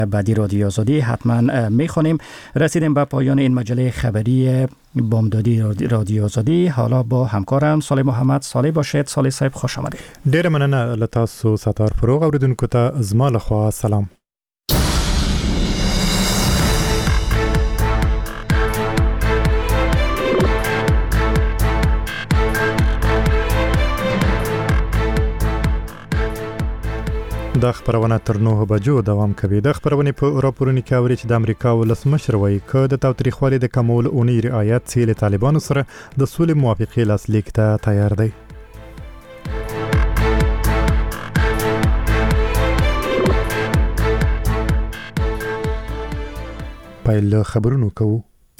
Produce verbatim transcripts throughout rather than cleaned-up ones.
بعدی رادیو آزادی حتما میخوانیم. رسیدیم به پایان این مجله خبری بامدادی رادیو آزادی. حالا با همکارم صالح محمد. صالح باشید. صالح صاحب خوش آمدید. ډیر مننه له تاسو ستار فروغ اوریدونکو ته زما لخوا سلام. د خبرونه تر نوه بجو دوام کوي. د خبرونه په راپورونو کې اوري چې د امریکا ولسمشر وایي چې د تاوتریخوالي د کمول اونۍ رعایت سي له طالبانو سره د سولې موافقې لاسلیک ته تیار دی. پایله خبرونو کوو.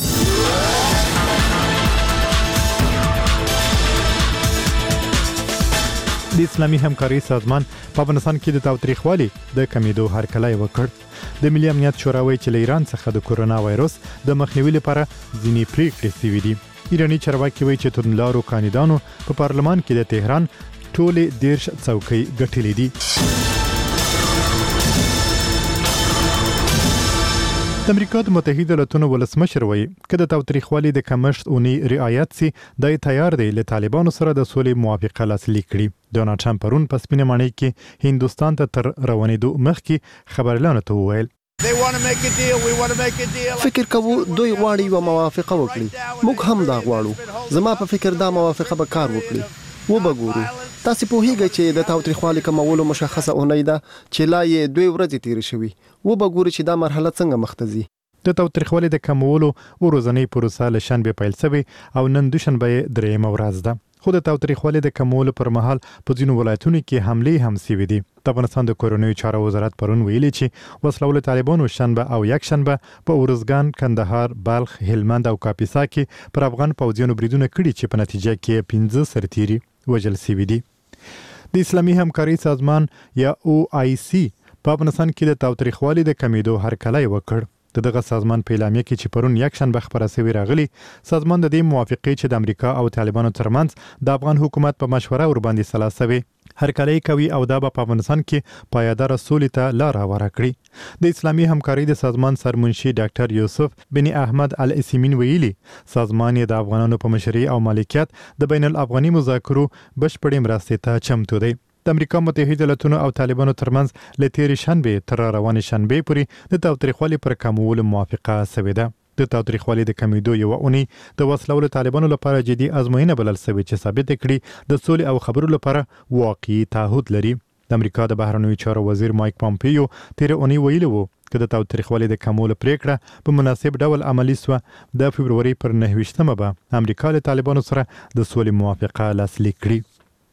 د اسلامي همکاري سازمان په افغانستان کې د تاوتریخوالي د کمیدو هرکلی وکړ. د ملي امنیت شورا وایي چې له ایران څخه د کورونا وایرس د مخنیوي لپاره ځینې پریکړې شوې دي. ایراني چارواکي وایي چې توندلارو کاندیدانو په پارلمان کې د تهران ټولې دیرش څوکۍ ګټلې دي. د امریکا د متحده ایالاتونو ولسمشر وایي چې د تاوتریخوالي د کمښت اونۍ رعایت سي د تیار دی له طالبانو سره د سولې موافقه لاسلیک کړي. ډونالډ ټرمپ پرون په سپینه ماڼۍ کې هندوستان ته تر روانېدو مخکې خبريالانو ته وویل فکر کوو دوی غواړي یو موافقه وکړي. موږ هم دا غواړو. زما په فکر دا موافقه به کار وکړي. و به ګورو. تاسو په هیګه چې د تاوتریخوالي کمولو مشخصه اونۍ ده چې لا یې دوی ورځې تیر شوي. و به ګورو چې دا مرحله څنګه مخ ته ځي. د تاوتریخوالي د کمولو ورځنۍ پروسه له شنبه پیل شوه او نن دوشنبه درېمه ورځ ده. خو د تاوتریخوالي د کمولو پر مهال په ځینو ولایتونو کې حملې هم شوې دي. د افغانستان د کورونوي چارو وزارت پرون ویلي چې وسلوال طالبانو شنبه او یک شنبه په اورزګان، کندهار، بلخ، هلمند او کاپیسا کې پر افغان پوځیانو بریدونه کړي چې په نتیجه کې پنځه سرتیري وژل شوي دي. د اسلامي همکاري سازمان یا او آی سی په افغانستان کې د تاوتریخوالي د کمیدو هرکلی وکړ. د دغه سازمان په اعلامیه کې چې پرون یک شنبه خبره شوې راغلی، سازمان د دې موافقې چې د امریکا او طالبانو ترمنځ د افغان حکومت په مشوره ور باندې سلا شوی هرکلی کوي او دا په افغانستان کې پایدار سولې ته لار هواره کړي. د اسلامي همکاري د سازمان سرمنشي ډاکټر یوسف بن احمد الاسیمین ویلي سازمان د افغانانو په مشرۍ او مالکیت د بین الافغاني مذاکرو بشپړې مرستې ته چمتو دی. د امریکا متحده ایالاتونو او طالبانو ترمنځ له تیرې شنبه تر روانې شنبه پورې د تاوتریخوالي پر کمولو موافقه شوې ده. د تاوتریخوالي د کمیدو یو اونۍ د وسلوال طالبانو لپاره جدي ازموینه بلل شوې چې ثابت کړي د سولې او خبرو لپاره واقعي تعهد لري. د امریکا د بهرنیو چارو وزیر مایک پامپیو تیر اونۍ ویلي وو چې د تاوتریخوالي د کمولو پریکړه په مناسب ډول عملی سوه. د فبروري پر نهه به امریکا له طالبانو سره د سولې موافقه لاسلیک کړي.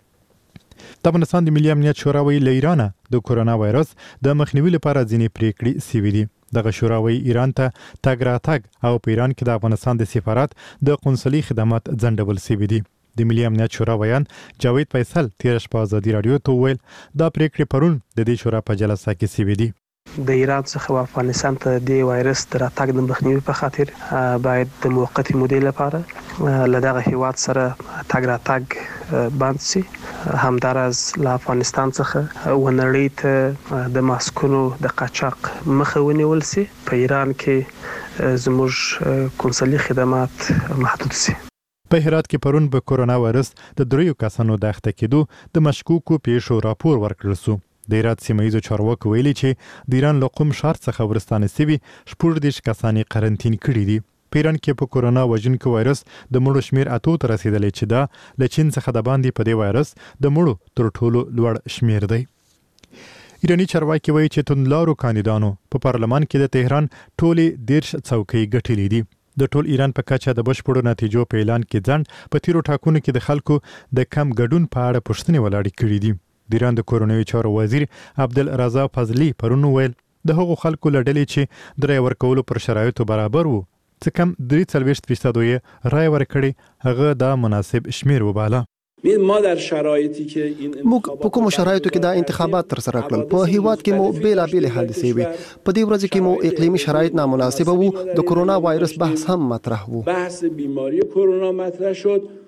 د افغانستان د ملي امنیت شورا وایي له ایران د کورونا وایرس د مخنیوي لپاره ځینې پریکړې شوې دي. دغه شورا وایي ایران ته تګ راتګ او په ایران کې د افغانستان د سفارت د قونسلي خدمات ځنډول شوي دي. د ملي امنیت شورا ویان جاوید فیصل تیر شپه ازادي رادیو ته وویل دا پریکړې پرون د دې شورا په جلسه کې شوې دي. د ایران څخه افغانستان ته د وایرس د راتګ د مخنیوي په خاطر باید د موقتي مودې لپاره له دغه هیواد سره تګ راتګ بند شي. همدارس له افغانستان څخه ونړۍ ته د ماسکونو د قاچاق مخه ونیول شي. په ایران کې زموږ قونسلي خدمات محدود شي. په هرات کې پرون په کورونا وایرس د دریو کسانو د اخته کېدو د مشکوکو پیښو راپور ورکړل شو. د هرات سیمه چارواکو ویلي چې د ایران له قم ښار څخه ورستانه شوي شپږ دېرش کسان قرنطین کړي دي. په ایران کې په کورونا وژونکي وایرس د مړو شمیر اتو ته رسیدلی چې دا له چین څخه د باندې په دې وایرس د مړو تر ټولو لوړ شمیر دی. ایراني چارواکي وایي چې توندلارو کاندیدانو په پارلمان کې د تهران ټولې دیرش څوکۍ ګټلې دي. د ټول ایران په کچه د بشپړو نتیجو په اعلان کې ځنډ په تیرو ټاکنو کې د خلکو د کم ګډون په اړه پوښتنې ولاړې کړې دي. د ایران د کورونوي چارو وزیر عبدالرضا فضلي پرون ویل د هغو خلکو له ډلې چې د رای ورکولو پر شرایطو برابر وو څه کم درې څلوېښت فیصدو یې رای ورکړې هغه دا مناسب شمیر وباله. ما در شرایطی که این موږ په کوم شرایطو کې دا انتخابات تر سره کړل. په هیواد کې مو بیلابېلې حادثې وي. په دې ورځ کې مو اقلیمي شرایط نامناسبه وو. د کورونا وایرس بحث هم مطرح وو. بحث بیماری کرونا مطرح شد.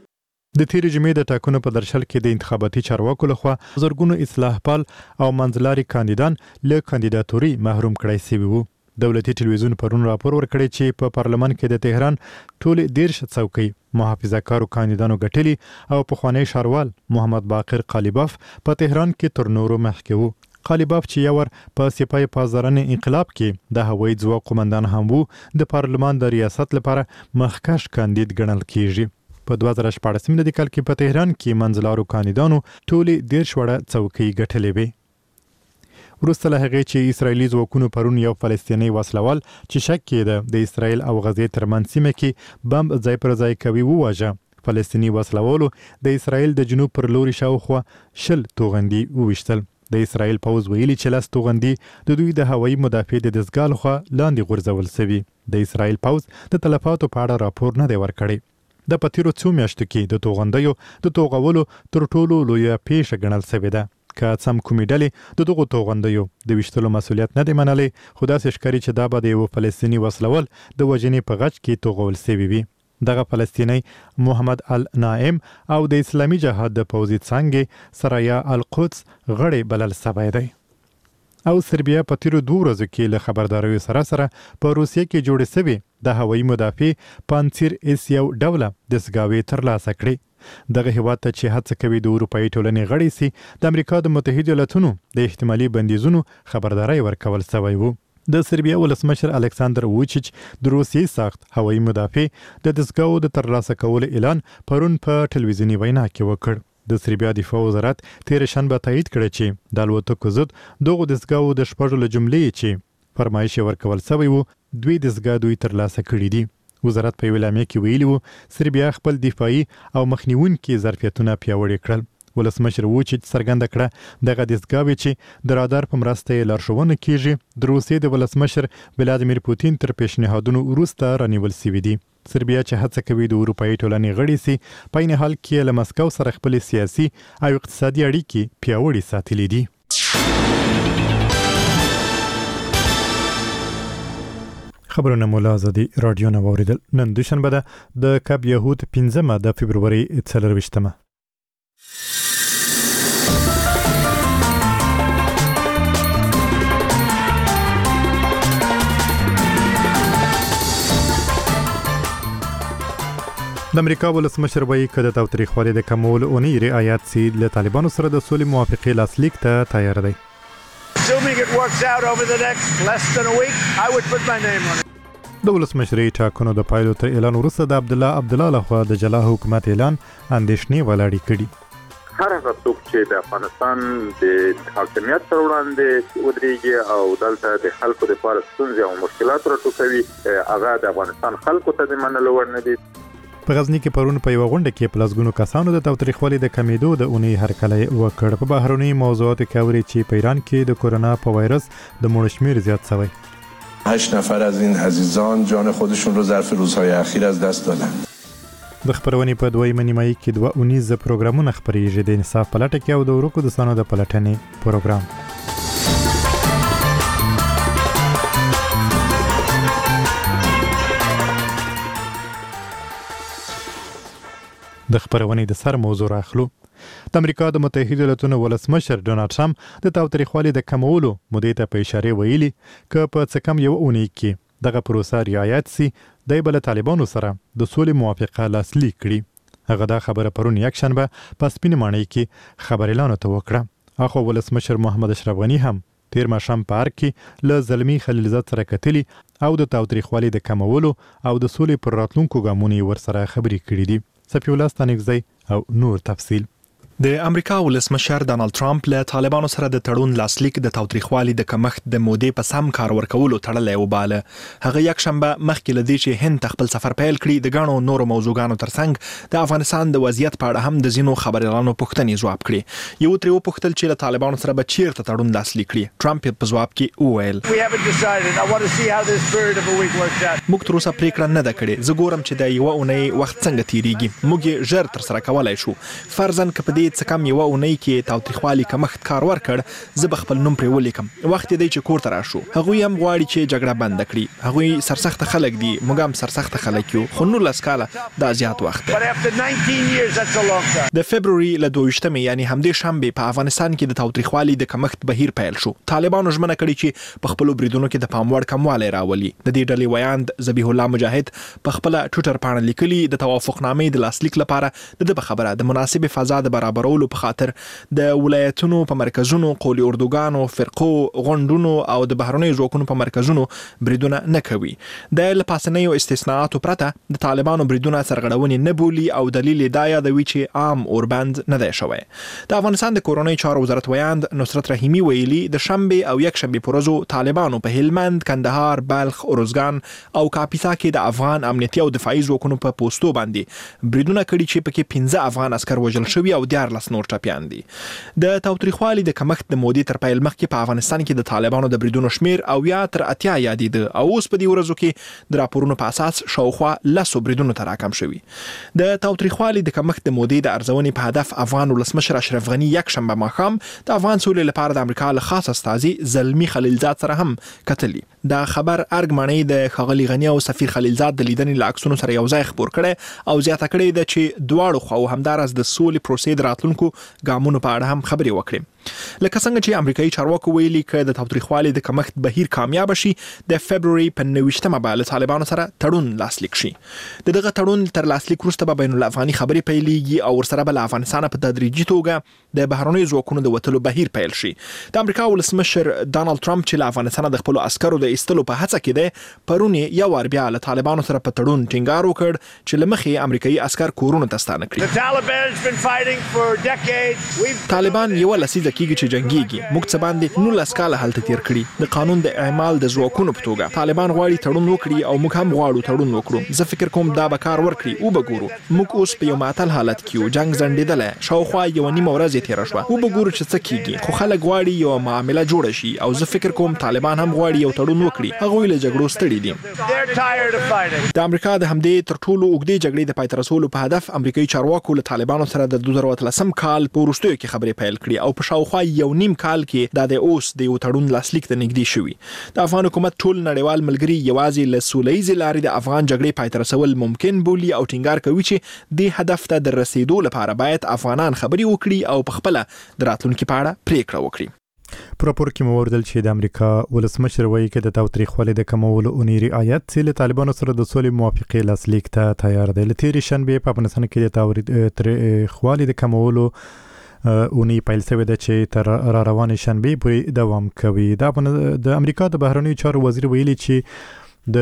د تیرې جمعې د ټاکنو په درشل کې د انتخاباتي چارواکو لخوا زرګونو اصلاح پال او منځلاري کاندیدان له کاندیداتوري محروم کړای شوي وو. دولتي ټلویزیون پرون راپور ورکړی چې په پارلمان کې د تهران ټول دیرش څوکۍ محافظه کارو کاندیدانو ګټلي او پخوانی ښاروال محمد باقر قالیباف په تهران کې تر نورو مخکې وو. قالیباف چې یور په سپاه پاسدارانه انقلاب کې د هوایي ځواک قومندان هم وو، د پارلمان د ریاست لپاره مخکښ کاندید ګڼل کیږي. په دوه زره شپاړس میلادي کال کې په تهران کې منځلارو کاندیدانو ټولې دیرش وړه څوکۍ ګټلې وې. وروسته له هغې چې اسرائیلي ځواکونو پرون یو فلسطینی وسلوال چې شک کېده د اسرائیل او غزې ترمنځ سیمه کې بم ځای پر ځای کوي وواژه. فلسطیني وسلوالو د اسرائیل د جنوب پر لوري شاوخوا شل توغندي وویشتل. د اسرائیل پوځ ویلي چې لس توغندي د دوی د هوایي مدافع د دستګاه لخوا لاندې غورځول سوي. د اسرائیل پوځ د تلفاتو په اړه راپور نه دی ورکړی. د په تیرو څو میاشتو کې د توغندیو د توغولو تر ټولو لویه پیښه ګڼل سوې ده. که څم کومې ډلې د دغو توغندیو د ویشتلو مسؤلیت نه دی منلی، خو داسې ښکاري چې دا به د یوه فلسطیني وسلوال د وژنې په غچ کې توغول سوي وي. دغه فلسطینی محمد النائم او د اسلامي جهاد د پوځي څانګې سرایا القدس غړی بلل سوی دی. او سربیا په تیرو دوه ورځو کې له خبرداریو سره سره په روسیې کې جوړې سوي د هوایي مدافع پانسیر اس یو ډوله دستګاوې ترلاسه کړې. دغه هیواد ته چې هڅه کوي د اروپایي ټولنې غړی سي، د امریکا د متحده ایالاتونو د احتمالي بندیزونو خبرداری ورکول سوی وو. د سربیا ولسمشر الکساندر ووچیچ د روسیې ساخت هوایي مدافع د دستګاو د ترلاسه کولو اعلان پرون په ټلویزیوني وینا کې وکړ. د سربیا دفاع وزارت تیر شنبه تایید کړی چې د الوتکو ضد دغو دستګاو د شپږو له جملې چې فرمایش ورکول سوی وو دوی دستګاه دوی ترلاسه کړي دي. وزارت په یوه اعلامیه کې ویلي وو سربیا خپل دفاعي او مخنیوونکي ظرفیتونه پیاوړي کړل. ولسمشر ووچیچ څرګنده کړه دغه دستګاوې چې د رادار په مرسته یې لارښوونه کیږي د روسیې د ولسمشر ولادیمیر پوتین تر پیشنهادونو وروسته رانیول سوي دي. سربیا چې هڅه کوي د اروپایي ټولنې غړی سي، په عین حال کې له مسکو سره خپلې سیاسي او اقتصادي اړیکې پیاوړې ساتلې دي. خبرونه مولا آزادي رادیو نه واوریدل. نن دوشنبه ده د کب یهود پنځمه د فبروري څلرویشتمه. د امریکا ولسمشر وایي که د تاوتریخوالي د کمولو اونۍ رعایت سي، له طالبانو سره د سولې موافقې لاسلیک ته تیار دی. د ولسمشرۍ ټاکنو د پایلو تر اعلان وروسته د عبدالله عبدالله لخوا د جلا حکومت اعلان اندېښنې ولاړې کړي. هر هغه څوک چې د افغانستان د حاکمیت پر وړاندې ودرېږي او دلته د خلکو لپاره ستونزې او مشکلات راټوکوي، هغه د افغانستان خلکو ته د منلو وړ نه دي. په غزني کې پرون په یوه غونډه کې په لسګونو کسانو د تاوتریخوالي د کمیدو د اونۍ هرکلی وکړ. په بهرنیو موضوعاتو کې اوري چې په ایران کې د کورونا په وایرس د مړو شمیر زیات شوی. هشت نفر از این عزیزان جان خودشون رو ظرف روزهای اخیر از دست دادن. د خبرونې په دویمه نیمایي کې دوه اونیزه پروګرامونه خپریږي، د انصاف په لټه کې او د ورکو دوستانو د پلټنې پروګرام. د خبرونې د سر موضوع راخلو. د امریکا د متحده ایالاتونو ولسمشر ډونالد ټرمپ د تاوتریخوالي د کمولو مودې ته په اشاره ویلي که په څه کم یو اونۍ کې دغه پروسه رعایت سي، دی به له طالبانو سره د سولې موافقه لاسلیک کړي. هغه دا خبره پرون یکشنبه په سپین ماڼۍ کې خبر اعلان وکړه. اخو ولسمشر محمد اشرف غنی هم تیر ماښام په ارګ کې له زلمي خلیلزاد سره کتلي او د تاوتریخوالي د کمولو او د سولې پر راتلونکو ګامونو ورسره خبرې کړې دي. سفی الله ستانکزی او نور تفصیل. د امریکا ولسمشر ډانلډ ټرمپ له طالبانو سره د تړون لاسلیک د تاوتریخوالي د کمښت د مودې په سم کار ورکولو تړلی وباله. هغه یک شنبه مخکې له دې چې هند خپل سفر پیل کړي د ګڼو نورو موضوعګانو ترڅنګ د افغانستان د وضعیت په اړه هم د ځینو خبريالانو پوښتنې ځواب کړي. یو ترې وپوښتل چې له طالبانو سره به چیرته تړون لاسلیک کړي. ټرمپ په ځواب کې وویل موږ تر اوسه پریکړه نه ده کړې. زه ګورم چې د یوه اونۍ وخت څنګه تیریږي. موږ یې ژر ترسره کولی شو. فرضاً که په دې څه کم یو اونۍ کې تاوتریخوالي کمښت کار ورکړ زه به خپل نوم پرې ولیکم. وخت دی چې کور ته راشو. هغوی هم غواړي چې جګړه بند کړي. هغوی سرسخت خلک دي، موږ هم سرسخت خلک یو، خو نولس کاله دا زیات وخت دی. د فبروري له دوه ویشتمې یعنی همدې شنبې په افغانستان کې د تاوتریخوالي د کمښت بهیر پیل شو. طالبانو ژمنه کړې چې په خپلو بریدونو کې د پام وړ کموالی راولي. د دې ډلې ویاند ذبیح الله مجاهد په خپله ټویټر پاڼه لیکلي د توافقنامې د لاسلیک لپاره د ده په خبره د مناسبې فضا د برابرولو په خاطر د ولایتونو په مرکزونو، قولي اردوګانو، فرقو، غونډونو او د بهرنیو ځواکونو په مرکزونو بریدونه نه کوي. د له پاسنیو استثناءاتو پرته د طالبانو بریدونه سرغړونې نه بولي او دلیل یې دا یادوي چې عام اوربند نه دی شوی. د افغانستان د کورنیو چارو وزارت ویاند نصرت رحیمي ویلي د شنبې او یک شنبې په ورځو طالبانو په هلمند، کندهار، بلخ، ارزګان او کاپیسا کې د افغان امنیتي او دفاعي ځواکونو په پوستو باندې بریدونه کړي چې پکې پنځه افغان عسکر وژل شوي او دیارلس نور ټپیان دي. د تاوتریخوالي د کمښت د مودې تر پیل مخکې په افغانستان کې د طالبانو د بریدونو شمیر او یا تر اتیا یادېده او اوس په دې ورځو کې د راپورونو په اساس شاوخوا لسو بریدونو ته راکم شوي. د تاوتریخوالي د کمښت د مودې د ارزونې په هدف افغان ولسمشر اشرف غني یک شنبه ماښام د افغان سولې لپاره د امریکا له خاص استازي زلمي خلیلزاد سره هم کتلي. دا خبر ارګ معنی د ښاغلي غني او سفیر خلیلزاد د لیدنې له عکسونو سره یو ځای خپور کړی او زیاته کړې ده چې دواړو خواو همداراز د سولې پروسې د راتلونکو ګامونو په اړه هم خبرې وکړي. لکه څنګه چې امریکایي چارواکو ویلي که د تاوتریخوالي د کمښت بهیر کامیاب شي د فبروري په نهه ویشتمه به له طالبانو سره تړون لاسلیک شي. د دغه تړون تر لاسلیک وروسته به بین الافغاني خبرې پیلېږي او ورسره به له افغانستانه په تدریجي توګه د بهرنیو ځواکونو د وتلو بهیر پیل شي. د امریکا ولسمشر ډانلډ ټرمپ چې له افغانستانه د خپلو عسکرو د ایستلو په هڅه کې دی پرون یې یو وار بیا له طالبانو سره په تړون ټینګار وکړ چې له مخې امریکایي عسکر کورونو ته ستانه کړي. طالبان یو لسیزه کېږي چې جنګي موږ څه باندې نولس کاله هلته تیر کړي. د قانون د اعمال د ځواکونو په توګه طالبان غواړي تړون وکړي او موږ هم غواړو تړون وکړو. زه فکر کوم دا به کار ورکړي او به ګورو. موږ اوس په یو معطل حالت کې یو، جنګ ځنډېدلی، شاوخوا یوه نیمه ورځ یې تېره شوه. او به ګورو چې څه کېږي. خو خلک غواړي یوه معامله جوړه شي او زه فکر کوم طالبان هم غواړي یو تړون وکړي. هغوی له جګړو ستړي دي. د امریکا د همدې تر ټولو اوږدې جګړې د پای ته رسولو په هدف امریکایي چارواکو له طالبانو سره د دوه زره اتلسم کال په وروستیو کې خبرې پیل کړي او په شاوخوا یو نیم کال کې دا د اوس د یو تړون لاسلیک ته نږدې شوي. د افغان حکومت ټول نړیوال ملګري یوازې له سولیزې لارې د افغان جګړې پای ته رسول ممکن بولي او ټینګار کوي چې دې هدف ته د رسیدو لپاره باید افغانان خبرې وکړي او په خپله د راتلونکي په اړه پریکړه وکړي. په راپور کې مو اوریدل چې د امریکا ولسمشر وایي چې د تاوتریخوالي د کمولو اونۍ رعایت چې له طالبانو سره د سولې موافقې لاسلیک ته تیار دی. له تېرې شنبې په افغانستان کې د تاوتریخوالي د کمولو اونۍ پیل شوې ده چې تر را روانې شنبې پورې دوام کوي. د امریکا د بهرنیو چارو وزیر ویلي چې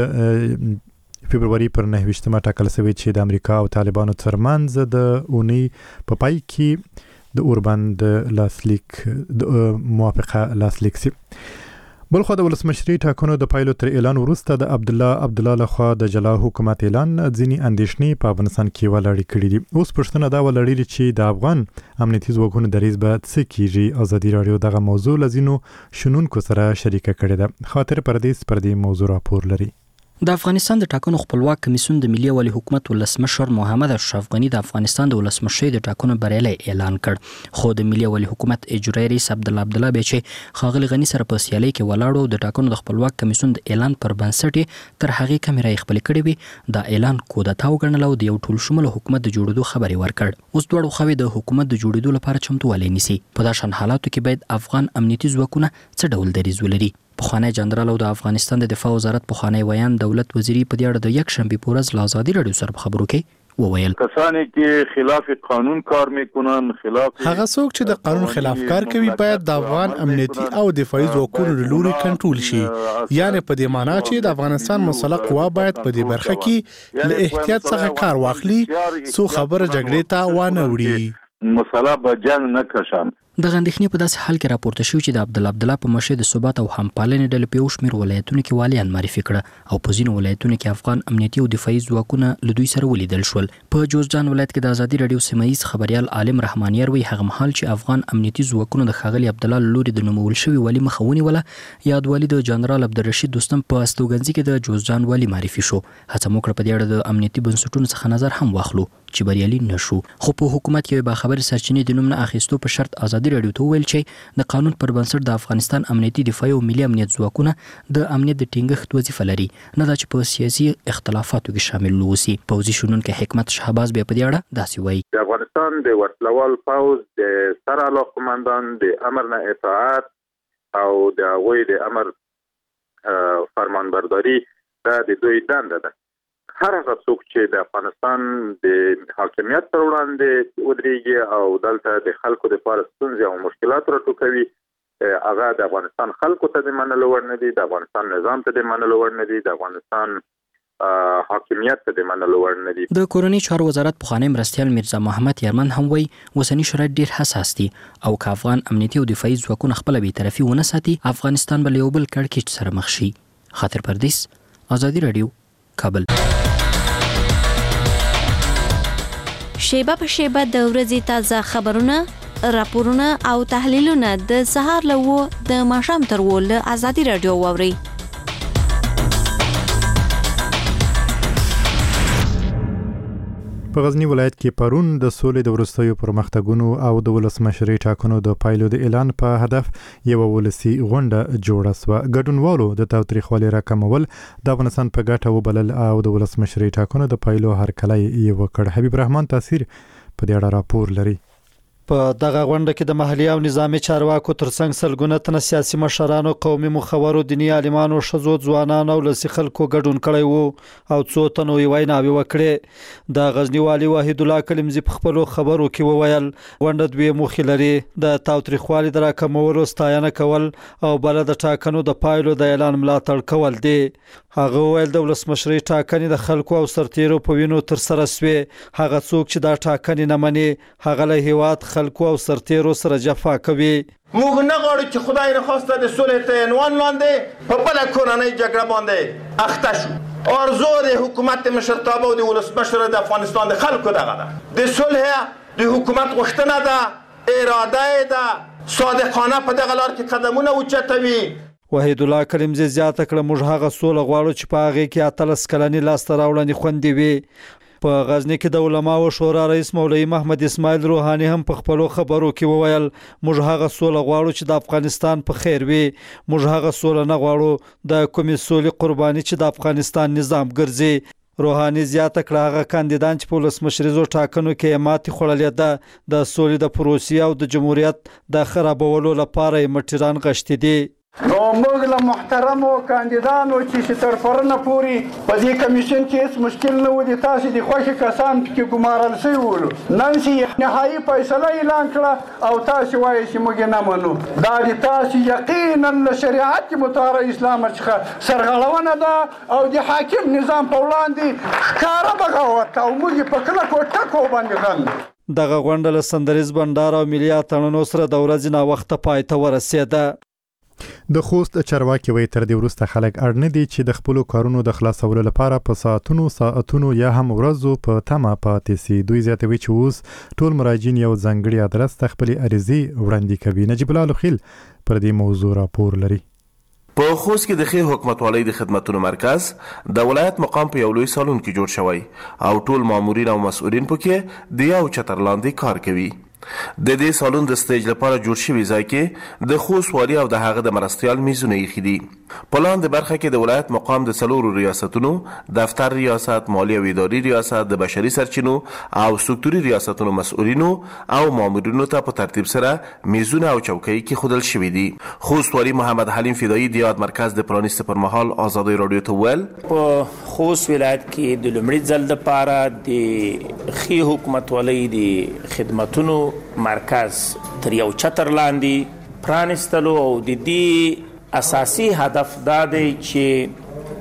د فبروري پر نهه ویشتمه ټاکل شوی چې د امریکا او طالبانو ترمنځ د اونۍ په پای کې د اوربند لاسلیک د موافقه لاسلیک سي. بلخو د ولسمشري ټاکنو د پایلو تر اعلان وروسته د عبد الله عبد الله لخوا د جلا حکومت اعلان ځینی اندېښنې په افغانستان کې ولاړې کړې دي. اوس پښتنه دا ولړې چې د افغان امنیتي ځواکونو دریځ به څه کیږي. ازادي رادیو دغه موضوع لزینو شنونکو سره شریکه کړې ده. خاطر پردیس پر دې موضوع راپور لري. د افغانستان د ټاکنو خپلواک کمیسیون د ملي ولي حکومت ولسمشر محمد اشرف غني د افغانستان د ولسمشۍ د ټاکنو بریالی اعلان کړ. خو د ملي ولي حکومت اجرایي رئیس عبد الله عبد الله به چې خاغلی غني سره په سیالي کې ولاړو د ټاکنو د خپلواک کمیسیون د اعلان پر بنسټ تر هغه کمیرای خپل کړي وي دا اعلان کودتا وګڼل او د یو ټول شموله حکومت د جوړېدو خبري ورکړ. اوس دوړو خوي د حکومت د جوړېدو لپاره چمتووالی نیسي. په داسې حالاتو کې باید افغان امنیتي ځواکونه څه ډول دریځ ولري. پخوانی جنرال او د افغانستان د دفاع وزارت پخوانی ویان دولت وزیری په دې اړه د یک شنبه په ورځ له ازادي رادیو سره خبرو کې وویل کسانی چې خلاف قانون کار میکنن خلاف هغه څوک چې د قانون خلاف کار کوي باید د افغان امنیتي او دفاعي ځواکونو له لوري کنټرول شي. یعنی په دې معنی چې د افغانستان مسلح قوا باید په دې برخه کې له احتیاط څخه کار واخلي څو خبره جګړې ته وانه وړي. مسله به جنگ نه کشن. د غندښنې په داسې حال کې راپورته شو چې د عبد الله عبد الله په مشر د ثبات او همپالنې ډلې په یو شمېر ولایتونو کې والیان معرفي کړه او په ځینو ولایتونو کې افغان امنیتي او دفاعي ځواکونه له دوی سره ولیدل شول. په جوزجان ولایت کې د ازادي رادیو سیمایي خبريال عالم رحمانیار وی هغه مهال چې افغان امنیتي ځواکونه د خاغلی عبد الله لوري د نومول شوی ولی مخونی ولا یاد ولی د جنرال عبدالرشید دوستم په استوګنځي کې د جوزجان ولی معرفي شو. هڅه موکړه په دې اړه د امنیتي بنسټونو څخه نظر هم واخلو. چې بریالي نشو. خو په حکومت کې به خبر سرچینې د نوم نه اخیستو په شرط ازادي رادیو ته ویل چې د قانون پر بنسټ د افغانستان امنیتي دفاعي او ملي امنیت ځواکونه د امنیت د ټینګښت وظیفه لري، نه دا چې په سیاسي اختلافاتو کې شامل ووسی. پوځي شنونکو حکمت شهباز به په دې اړه داسې وایي: د افغانستان د وسلوال پوځ د سر علاقمندان د امر نه اطاعت او د هغوی د امر فرمانبرداري دا د دوی دنده ده. هر هغه څوک چې د افغانستان د حاکمیت پر وړاندې ودرېږي او دلته د خلکو لپاره ستونزې او مشکلات راټوکوي، هغه د افغانستان خلکو ته د منلو وړ نه دي، د افغانستان نظام ته د منلو وړ نه دي، د افغانستان حاکمیت ته د منلو وړ نه دي. د کورنۍ چارو وزارت پخوانی مرستیال میرزا محمد یارمن هم وایي اوسني شرایط ډیر حساس دي او که افغان امنیتي او دفاعي ځواکونه خپله بېطرفي ونه ساتي، افغانستان به له یو بل کړکېچ سره مخ شي. خاطر پردیس، ازادي رادیو، کابل. شیبه په شیبه د ورځې تازه خبرونه، راپورونه او تحلیلونه د سهار له و د ماښام تر و له ازادي رادیو واورئ. په غزنی ولایت کې پرون د سولې د وروستیو پرمختګونو او د ولسمشرۍ ټاکنو د پایلو د اعلان په هدف یو ولسی غونډه جوړه شوه. ګډونوالو د تاوتریخوالي راکمول د افغانستان په ګټه وبلل او د ولسمشرۍ ټاکنو د پایلو هرکلی یې وکړ. حبیب رحمان تاثیر په دې اړه راپور لري. په دغه غونډه کې د محلي او نظامی چارواکو ترڅنګ سلګونه تنه سیاسي مشرانو، قومي مخورو، دینی عالمانو، ښځو، ځوانانو او لسی خلکو ګډون کړی وو او څو تنو یې ویناوې وکړې. د غزنی والي وحید الله کلمزي په خپلو خبرو کې وویل غونډه دوې موخې لري: د تاوتریخوالي د راکمولو ستاینه کول او بل د ټاکنو د پایلو د اعلان ملاتړ کول دي. هغه ویل د ولسمشرۍ ټاکنې د خلکو او سرتیرو په وینو تر سره سوې. هغه څوک چې دا ټاکنې نه مني هغه له هیواد خلکو او سرتیرو سره جفا کوي. موږ نه غواړو چې خدای نخواسته د صلح په عنوان لاندې په بله کورنۍ جګړه باندې اخته شو. ارزو د حکومت مشرتابه او د ولسمشر د افغانستان د خلکو دغه ده. د صلح د حکومت غوښتنه ده، اراده ده، صادقانه په دغه لار کې قدمونه اوچتوي. وحید الله کلمزي زیاته کړه موږ هغه سوله غواړو چې په هغې کې اتلس کلنې لاسته راوړنې خوندې وي. په غزنی کې د علماو شورا رئیس مولوي محمد اسماعیل روحاني هم په خپلو خبرو کې وویل موږ هغه سوله غواړو چې د افغانستان په خیر وي. موږ هغه سوله نه غواړو د کومې سولې قرباني چې د افغانستان نظام ګرځي. روحاني زیاته کړه هغه کاندیدان چې په ولسمشریزو ټاکنو کې ماتې خوړلې ده د سولې د پروسې او د جمهوریت د خرابولو لپاره یې مټیران غشتي دي. نو موږ له محترمو کاندیدانو چې تر پرونه پورې په دې کمیشن کې هیڅ مشکل نه و، د تاسې د خوښې کسان پکې ګمارل شوي ولو، نن چې نهایي فیصله اعلان کړه او تاسې وایئ چې موږ یې نه منو، دا د تاسې یقینا له شریعت مطهره اسلام څخه سرغړونه ده او د حاکم نظام په وړاندې ښکاره بغاوت او موږ یې په کلکو ټکو باندې غندو. دغه غونډه له سندریز بنډار او ملي اتڼونو سره د ورځې ناوخته پای ته ورسېده. د خوست چارواکي وایي تر دې وروسته خلک اړ نه دي چې د خپلو کارونو د خلاصولو لپاره په ساعتونو ساعتونو یا هم ورځو په تمه پاتې سي. دوی زیاتوي چې اوس ټول مراجعین یو ځانګړي ادرس ته خپلې عریضې وړاندې کوي. نجیب الله لخیل پر دې موضوع راپور لري. په خوست کې د خیر حکومتوالۍ د خدماتو مرکز د ولایت مقام په یو لوی سالون کې جوړ شوی او ټول مامورین او مسؤلین پکې د یو چتر لاندې کار کوي. د دې سالون د سټیج لپاره جوړ شوی ځای کې د خوست والي او د هغه د مرستیال میزونه ایښي دي. په لاندې برخه کې د ولایت مقام د څلورو ریاستونو دفتر ریاست، مالی او اداري ریاست، د بشري سرچینو او سکتوري ریاستونو مسؤلینو او مامورینو ته په ترتیب سره میزونه او چوکۍ کېښودل شوي دي. خوست والي محمد حلیم فدایي د یاد مرکز د پرانیست پر مهال ازادي رادیو ته ویل په خوست ولایت کې د لومړي ځل لپاره د خیر حکومتوالۍ د خدماتونو مرکز تر یو چتر لاندې پرانستلو او د دې اساسي هدف دا دی چې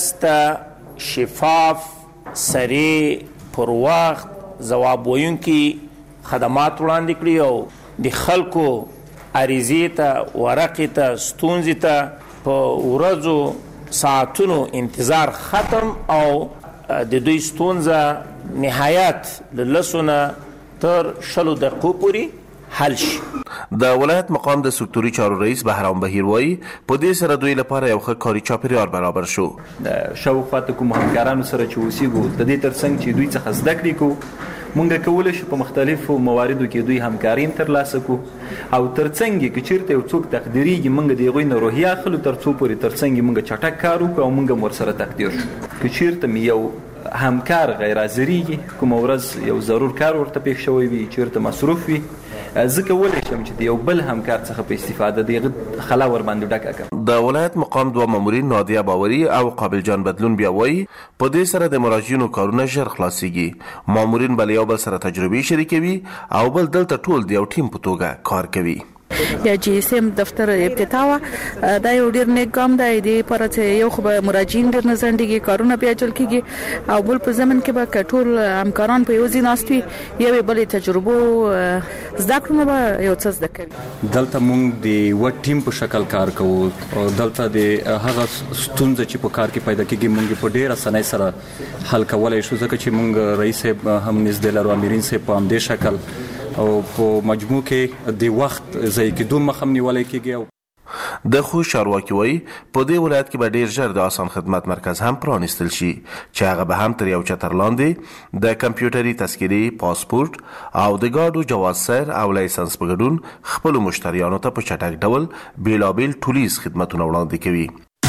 ولسته شفاف، سریع، پر وخت ځواب ویونکي خدمات وړاندې کړي او د خلکو عریضې ته، ورقې ته، ستونزې ته په ورځو ساعتونو انتظار ختم او د دوی ستونزه نهایت له لسو نه تر شلو دقیقو پورې حل شي. د ولایت مقام د سکتوري چارو رئیس بهرام بهیر وایي په دې سره دوی لپاره یو ښه کاري چاپیریال برابر شو. د شاوخوا کوم همکارانو سره چې اوسېږو د دې ترڅنګ چې دوی څخه زده کړې کوو مونږ کولای شو په مختلفو مواردو کې دوی همکاري ترلاسه کو او ترڅنګ کې چیرته یو څوک تقدیریږي مونږ د غوی نه روحیه اخلو ترڅو پورې ترڅنګ مونږ چټک کار وکړو او مونږ ور سره تقدیر شو که چیرته یو همکار غیر حاضریږي کوم ورځ یو ضرور کار ورته پېښ شوی وي چیرته مصروف وي ځکه ولې شم چې یو بل همکار څخه په استفاده دی خلا ور باندې ډکه کړ. د ولایت مقام دوه مامورین نادیه باوري او قابل جان بدلون بیا وایي په دې سره د مراجعینو کارونه ژر خلاصيږي. مامورین بل یو بل سره تجربې شریکوي او بل دلته ټول د یو ټیم په توګه کار کوي. یا جی اس ام دفتر افتتاح دا یو ډیر نیک ګام دی د پرته یو خو مراجعین ډیر نزندګي کارونه بیا چل کیږي او بل په زمن کې به کټول همکاران په یو ځای ناستوي یو بل تجربه زده کړو به یو څه زده کوي. دلته مونږ د و ټیم په شکل کار کوو او دلته د هغه ستونزې چې په کار کې پیدا کیږي مونږ په ډیر اسانۍ سره حل کولای شو ځکه چې مونږ رئیس هم نږدې لرو امرین سه په هم دې شکل او په مجموع کې د وخت ځای کې دوه مخم نیولای کېږي. د خو چارواکي وایي په دې ولایت کې به ډیر ژر د آسان خدمت مرکز هم پرانیستل شي چې هغه به هم تر یو چتر لاندې د کمپیوټري تذکرې پاسپورت او د ګاډو جواز سیر او لایسنس په ګډون خپل مشتریانو ته په چټک ډول بیلابیل ټولیز خدمتونه وړاندې کوي.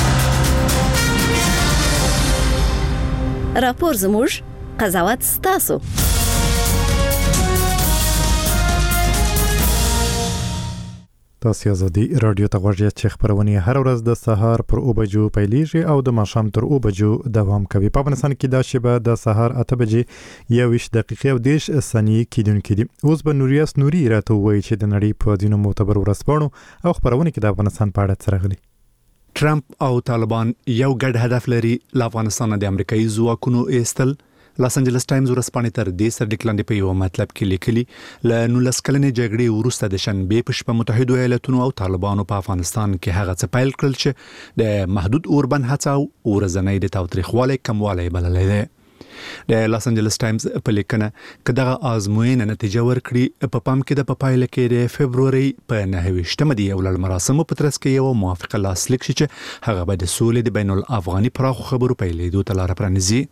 راپور زموږ قضاوت ستاسو. تاسو ازادي رادیو ته غوږی چې خبرونه هر ورځ د سهار پر او بجو پیلیږي او د ماښام تر او بجو دوام کوي. په افغانستان کې دا شیبه د سهار اته بجې یوویشت دقیقې او دیش ثانیې کېدونکې دي. اوس به نوریاس نوري راته وایي چې د نړۍ په ځینو معتبر ورځپاڼو او خبرونه کې د افغانستان په اړه څه راغلي. ټرمپ او طالبان یو ګډ هدف لري له افغانستان د امریکایي ځواکونو ایستل. لاس انجلس ټایمز ورځپاڼې تر دې سره ډیکلاندې په یو مطلب کې لیکلي له نولس کلنې جګړې وروسته د شنبې په شپه متحده ایالاتونو او طالبانو په افغانستان کې هغه څه پیل کړل چې د محدود اوربند هڅه او ورځنۍ د تاوتریخوالي کموالی بللی دی. د لاس انجلس ټایمز په لیکنه کې دغه آزموینه نتیجه ورکړي په پام کې د په پایله کې د فبروري په نهه ویشتمه د یو لړ مراسمو په ترڅ کې یو موافقه لاسلیک شي چې هغه به د سولې د بین الافغاني پراخو خبرو پیلېدو ته لاره پرانیزي.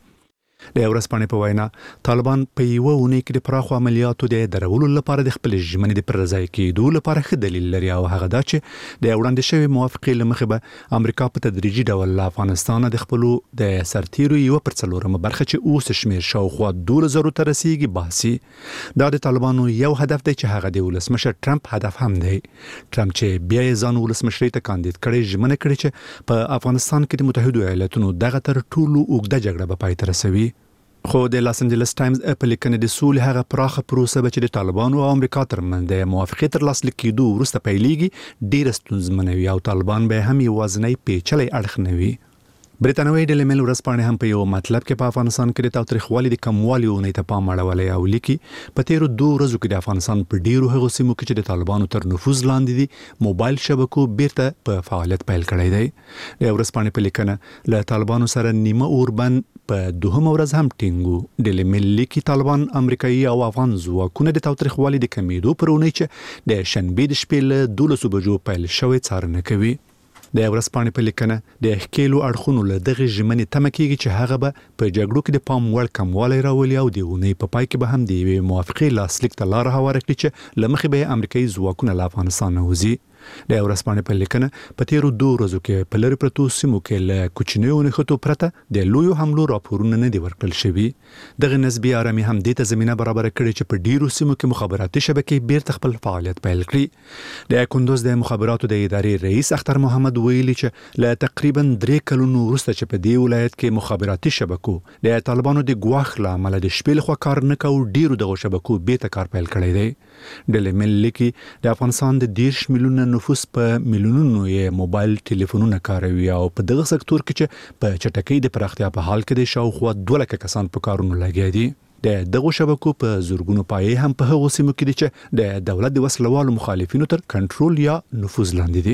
د ورځپاڼې په وینا طالبان په یوه اونۍ کې د پراخو عملیاتو د درولو لپاره د خپل ژمنې د پرځای کېدو لپاره ښه دلیل لري او هغه دا چې د وړاندې شوی موافقې له مخې به امریکا په تدریجي ډول له افغانستان د خپلو د سرتیرو یوه پر څلورمه برخه چې اوس شمېر شاوخوا دولس زرو ته رسیږي باسي. دا د طالبانو یو هدف دی چې هغه د ولسمشر ټرمپ هدف هم دی. ټرمپ چې بیا یې ځان ولسمشرۍ ته کاندید کړی ژمنه کړې چې په افغانستان کې د متحده ایالاتونو دغه تر ټولو اوږده جګړه به پای ته رسوي. خو د لاس انجلس ټایمز په لیکنه د سولې هغه پراخه پروسه چې د طالبانو او امریکا ترمنځ د موافقې تر لاسلیک کېدو وروسته پیلېږي ډېره ستونزمنه وي او طالبان به هم یوازینی پیچلی اړخ نه وي. برېټانوي ډیلی میل ورځپاڼې هم په یو مطلب کې په افغانستان کې د تاوتریخوالي د کموالي اونۍ ته پام اړولی او لیکي په تیرو دوه ورځو کې د افغانستان په ډیرو هغو سیمو کې چې د طالبانو تر نفوذ لاندې دي موبایل شبکو بیرته په فعالیت پیل کړی دی. د ورځپاڼې په لیکنه له طالبانو سره نیمه اوربند په دوهمه ورځ هم ټینګو. ډیلی میل لیکي طالبان امریکایي او افغان ځواکونه د تاوتریخوالي د کمیدو پر اونۍ چې د شنبې د شپې له دولسو بجو پیل شوی څارنه کوي. د ورځپاڼې په لیکنه د ښکېلو اړخونو له دغې ژمنې تمه کېږي چې هغه به په جګړو کې د پام وړ کموالی راولي او د اونۍ په پای کې به هم د یوې موافقې لاسلیک ته لاره هواره کړي چې له مخې به یې امریکایي ځواکونه له افغانستان نه وځي. د ورځپاڼې په لیکنه په تیرو دوه ورځو کې په لرې پرتو سیمو کې له کوچنیو نښتو پرته د لویو حملو راپورونه نه دي ورکړل شوي. دغه نسبي آرامي هم دې ته زمینه برابره کړې چې په ډیرو سیمو کې مخابراتي شبکې بیرته خپل فعالیت پیل کړي. د کندوز د مخابراتو د ادارې رئیس اختر محمد ویلي چې له تقریبا درې کلونو وروسته چې په دې ولایت کې مخابراتي شبکو د طالبانو د ګواښ له امله د شپې لخوا کار نه کوي ډیرو دغو شبکو بیرته کار پیل کړی دی. ډیلی میل لیکي د افغانستان د دېرش میلیونه نفوس په میلیونونو یې موبایل ټلیفونونه کاروي او په دغه سکتور کې چې په چټکۍ د پراختیا په حال کې د شاوخوا دوه لکه کسان په کارونو لګیا دي. د دغو شبکو په زورګونو پایې هم په هغو سیمو کې دي چې د دولت د وسلوالو مخالفینو تر کنټرول یا نفوذ لاندې دي.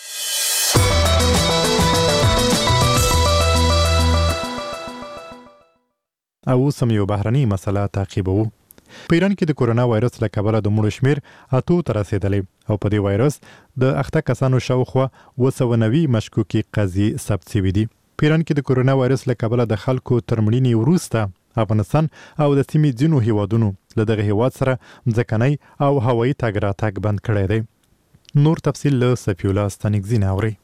او سم یو بهرني مسله تعقیبوو. په ایران کې د کورونا وایرس له کبله د مړو شمیر اتو ته رسیدلی او په دې وایرس د اخته کسانو شاوخوا اوه سوه نوي مشکوکې قضیې ثبت شوي دي. په ایران کې د کورونا وایرس له کبله د خلکو تر مړینې وروسته افغانستان او د سیمې ځینو هیوادونو له دغه هیواد سره ځمکنی او هوایي تګ راتګ بند کړی دی. نور تفصیل له صفی الله ستانکزي نه اوري.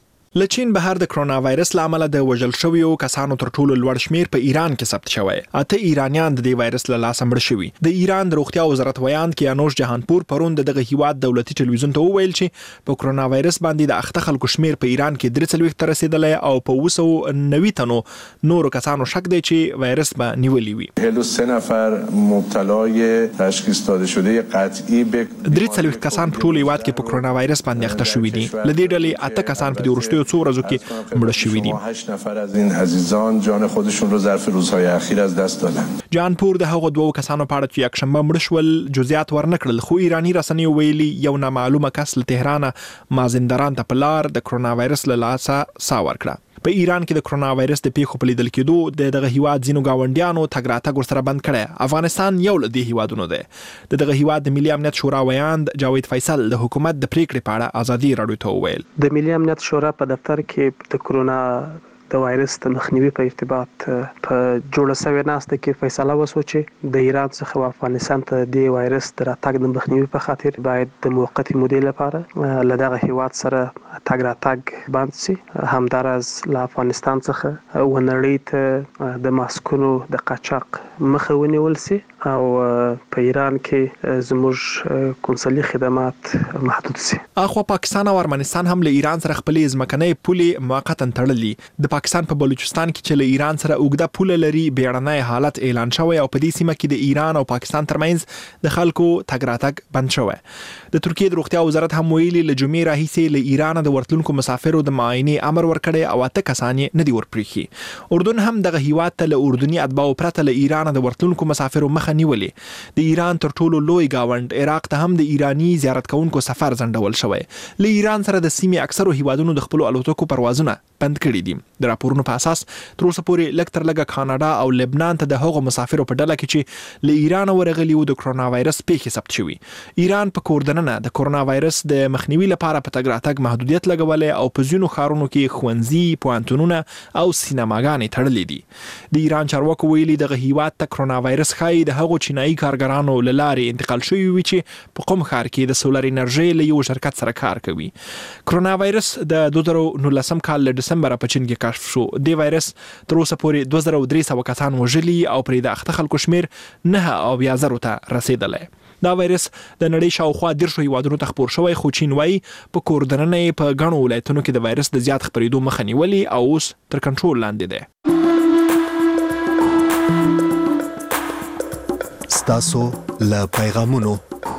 له چین بهر د کرونا وایرس لامل د وژل شویو کسانو تر ټولو لوړ شمیر په ایران کې ثبت شوی. اته ایرانیان د دې وایرس له لاسه مړ شوي. د ایران د روغتیا وزارت ویاند کیانوش جهانپور پرون دغه هیواد دولتي ټلویزیون ته وویل چې په کرونا وایرس باندې د اخته خلکو شمیر په ایران کې درې څلوېښت ته رسیدلی او په اوه سوه نوي تنو نورو کسانو شک دی چې وایرس به نیولی وي. چهل و سه نفر مبتلای تشخیص داده شده قطعی به درې څلوېښت کسان په ټول هیواد کې په کرونا وایرس باندې اخته شوي دي. له دې ډلې اته کسان په دې وروستیو څو ورځو کې مړه شوي دي. هشت نفر از این عزیزان جان خودشون رو ظرف روزهای اخیر از دست دادن. جانپور د هغو دوو کسانو په اړه چې یکشنبه مړه شول جزئیات ورنکړل، خو ایرانی رسنیو ویلي یو نامعلومه کس له تهران مازندران ته په لار د کرونا وایرس له لاسه ساه ورکړه. په ایران کې د کرونا وایرس د پیښو په لیدل کېدو د دغه هیواد ځینو گاونډیانو تګ راتګ ورسره بند کړی. افغانستان یو له دې هیوادونو دی. د دغه هیواد د ملي امنیت شورا ویاند جاوید فیصل د حکومت د پریکړې په اړه ازادي راډیو ته وویل. د ملي امنیت شورا په دفتر کې د کرونا د وایرس د مخنیوي په ارتباط په جوړه شوې ناسته کې فیصله وشوه چې د ایران څخه افغانستان ته د وایرس د راتګ د مخنیوي په خاطر باید د موقتي مودې لپاره له دغه هیواد سره تګ راتګ بند شي. همداراز له افغانستان څخه ونړۍ ته د ماسکونو د قاچاق مخه ونیول شي او په ایران کې زموږ کنسولي خدمات محدود شي. اخو پاکستان او ارمنستان هم له ایران سره خپلې ځمکنۍ پولې موقتا تړلې. د پاکستان په بلوچستان کې چې له ایران سره اوږده پوله لري بیړنی حالت اعلان شوی او په دې سیمه کې د ایران او پاکستان ترمنځ د خلکو تګ راتګ بند شوی. د ترکیې د روغتیا وزارت هم ویلي له جمعې راهیسې له ایران د ورتلونکو مسافرو د معاینې امر ورکړی او اته کسان یې نه دي ورپریښي. اردن هم دغه هیواد ته له اردني اتباعو پرته له ایران د ورتلونکو مسافرو مخه نیولې. د ایران تر ټولو لوی گاوند عراق ته هم د ایرانی زیارت کوونکو سفر ځنډول شوی. له ایران سره د سیمې اکثرو هیوادونو د خپل الوتکو پروازونه بند کړي دي. د راپورونو په اساس تر اوسه پورې لږ تر لږه کاناډا او لبنان ته د هغو مسافرو په ډله کې چې له ایران ورغلي وو د کرونا وایرس پیښې ثبت شوي. ایران په کور دننه د کرونا وایرس د مخنیوي لپاره په تګ راتګ محدودیت لګولې او په ځینو ښارونو کې ښوونځي، پوهنتونونه او سینماګانې تړلې دي. د ایران چارواکو ویلي دغه هیواد ته کرونا وایرس ښایي د هغو چینایي کارګرانو له لارې انتقال شوي وي چې په قم ښار کې د سولر انرژۍ له یو شرکت سره کار کوي. کرونا وایرس د دوه زره نولسم کال له ډسمبره په چین کې کشف شو. د وایرس تر اوسه پورې دوه زره درې سوه کسان وژلي او پرې د اخته خلکو شمیر نه اویا زرو ته رسیدلی. دا وایرس د نړۍ شاوخوا دیرشو هیوادونو ته خپور شوی، خو چین وایي په کور دننه یې په ګڼو ولایتونو کې د وایرس د زیات خپرېدو مخه نیولې او اوس تر کنټرول لاندې دی. ستاسو له پیغامونو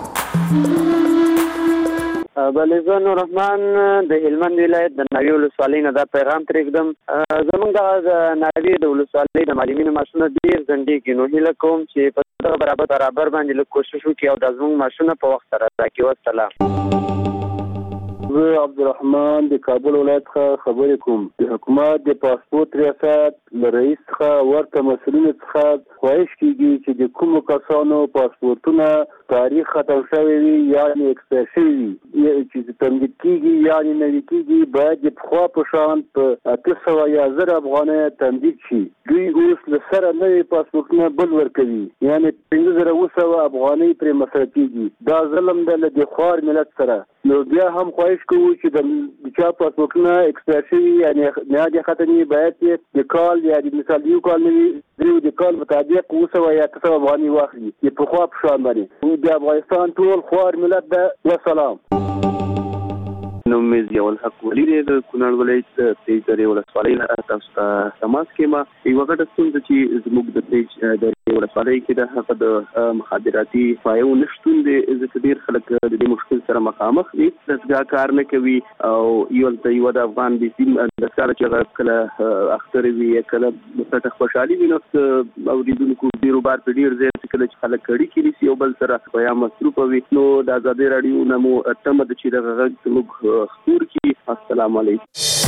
بلې نور رحمان د هلمند ولایت د ناوې ولسوالۍ نه دا پیغام ترېږدم. زمونږ د ناوې د ولسوالۍ د معلمینو معاشونه ډېر ځنډېږي، نو هیله کوم چې په دغه برابر برابر باندې لږ کوشش وکړي او دا زموږ معاشونه په وخت سره راکړي. والسلام. زه عبدالرحمن د کابل ولایت څخه خبرې کوم. د حکومت د پاسپورت ریاست له رئیس څخه ورته مسؤلینو څخه خواهش کیږي چې د کومو کسانو پاسپورتونه تاریخ ختم شوی وي یعنې اکسپایر شوي وي چې تمدید کیږي یعنې نوي کیږي باید د پخوا په شان په اته سوه یا زر افغانۍ تمدید شي. دوی اوس له سره نوي پاسپورتونه بل ورکوي یعنې پنځه زره اوه سوه افغانۍ پرې مصرف کیږي. دا ظلم دی له د خوار ملت سره. نو بیا هم خواهش کوو چې د چا پاسپورتونه اکسپایر شوي یعنې میعاد یې ختم وي باید یې د کال یا د مثال د یو کال نه وي درېو د کال مطابق اوه سوه یا اته سوه افغانۍ واخلي د پخوا په شان باندې. د افغانستان ټول خوار ملت ده. وسلام. نوم مې ضیاء الحق ولی دی د کونړ ولایت د تیج درې ولسوالۍ نه تاسو ته تماس کېږم. یوه غټه ستونزه چې زموږ د تیج درې ولسوالۍ کې ده هغه د مخابراتي پایو نشتون دی. ځکه ډېر خلک د دې مشکل سره مخامخ دي. دستګاه کار نه کوي او یو هلته یوه د افغان د سیم دستګاه چې هغه کله اختر وي یا کله مثبته خوشحالي وي نو اورېدونکو ډېرو بار په ډېر ځای چې کله چې خلک اړیکې نیسي یو بل سره په یا مصروفه وي نو د ازادۍ راډیو نه مو تمه ده چې دغه غږ زموږ خپور کی. السلام علیکم.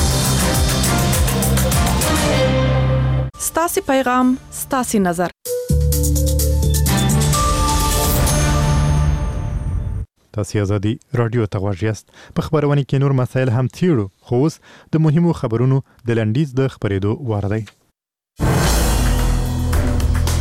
ستاسو پیغام ستاسو نظر. تاسو ازادي رادیو ته غواړئ یاست. په خبرونه کې نور مسایل هم تیرو خو اوس د مهمو خبرونو د لنډیز د خبرېدو وار دی.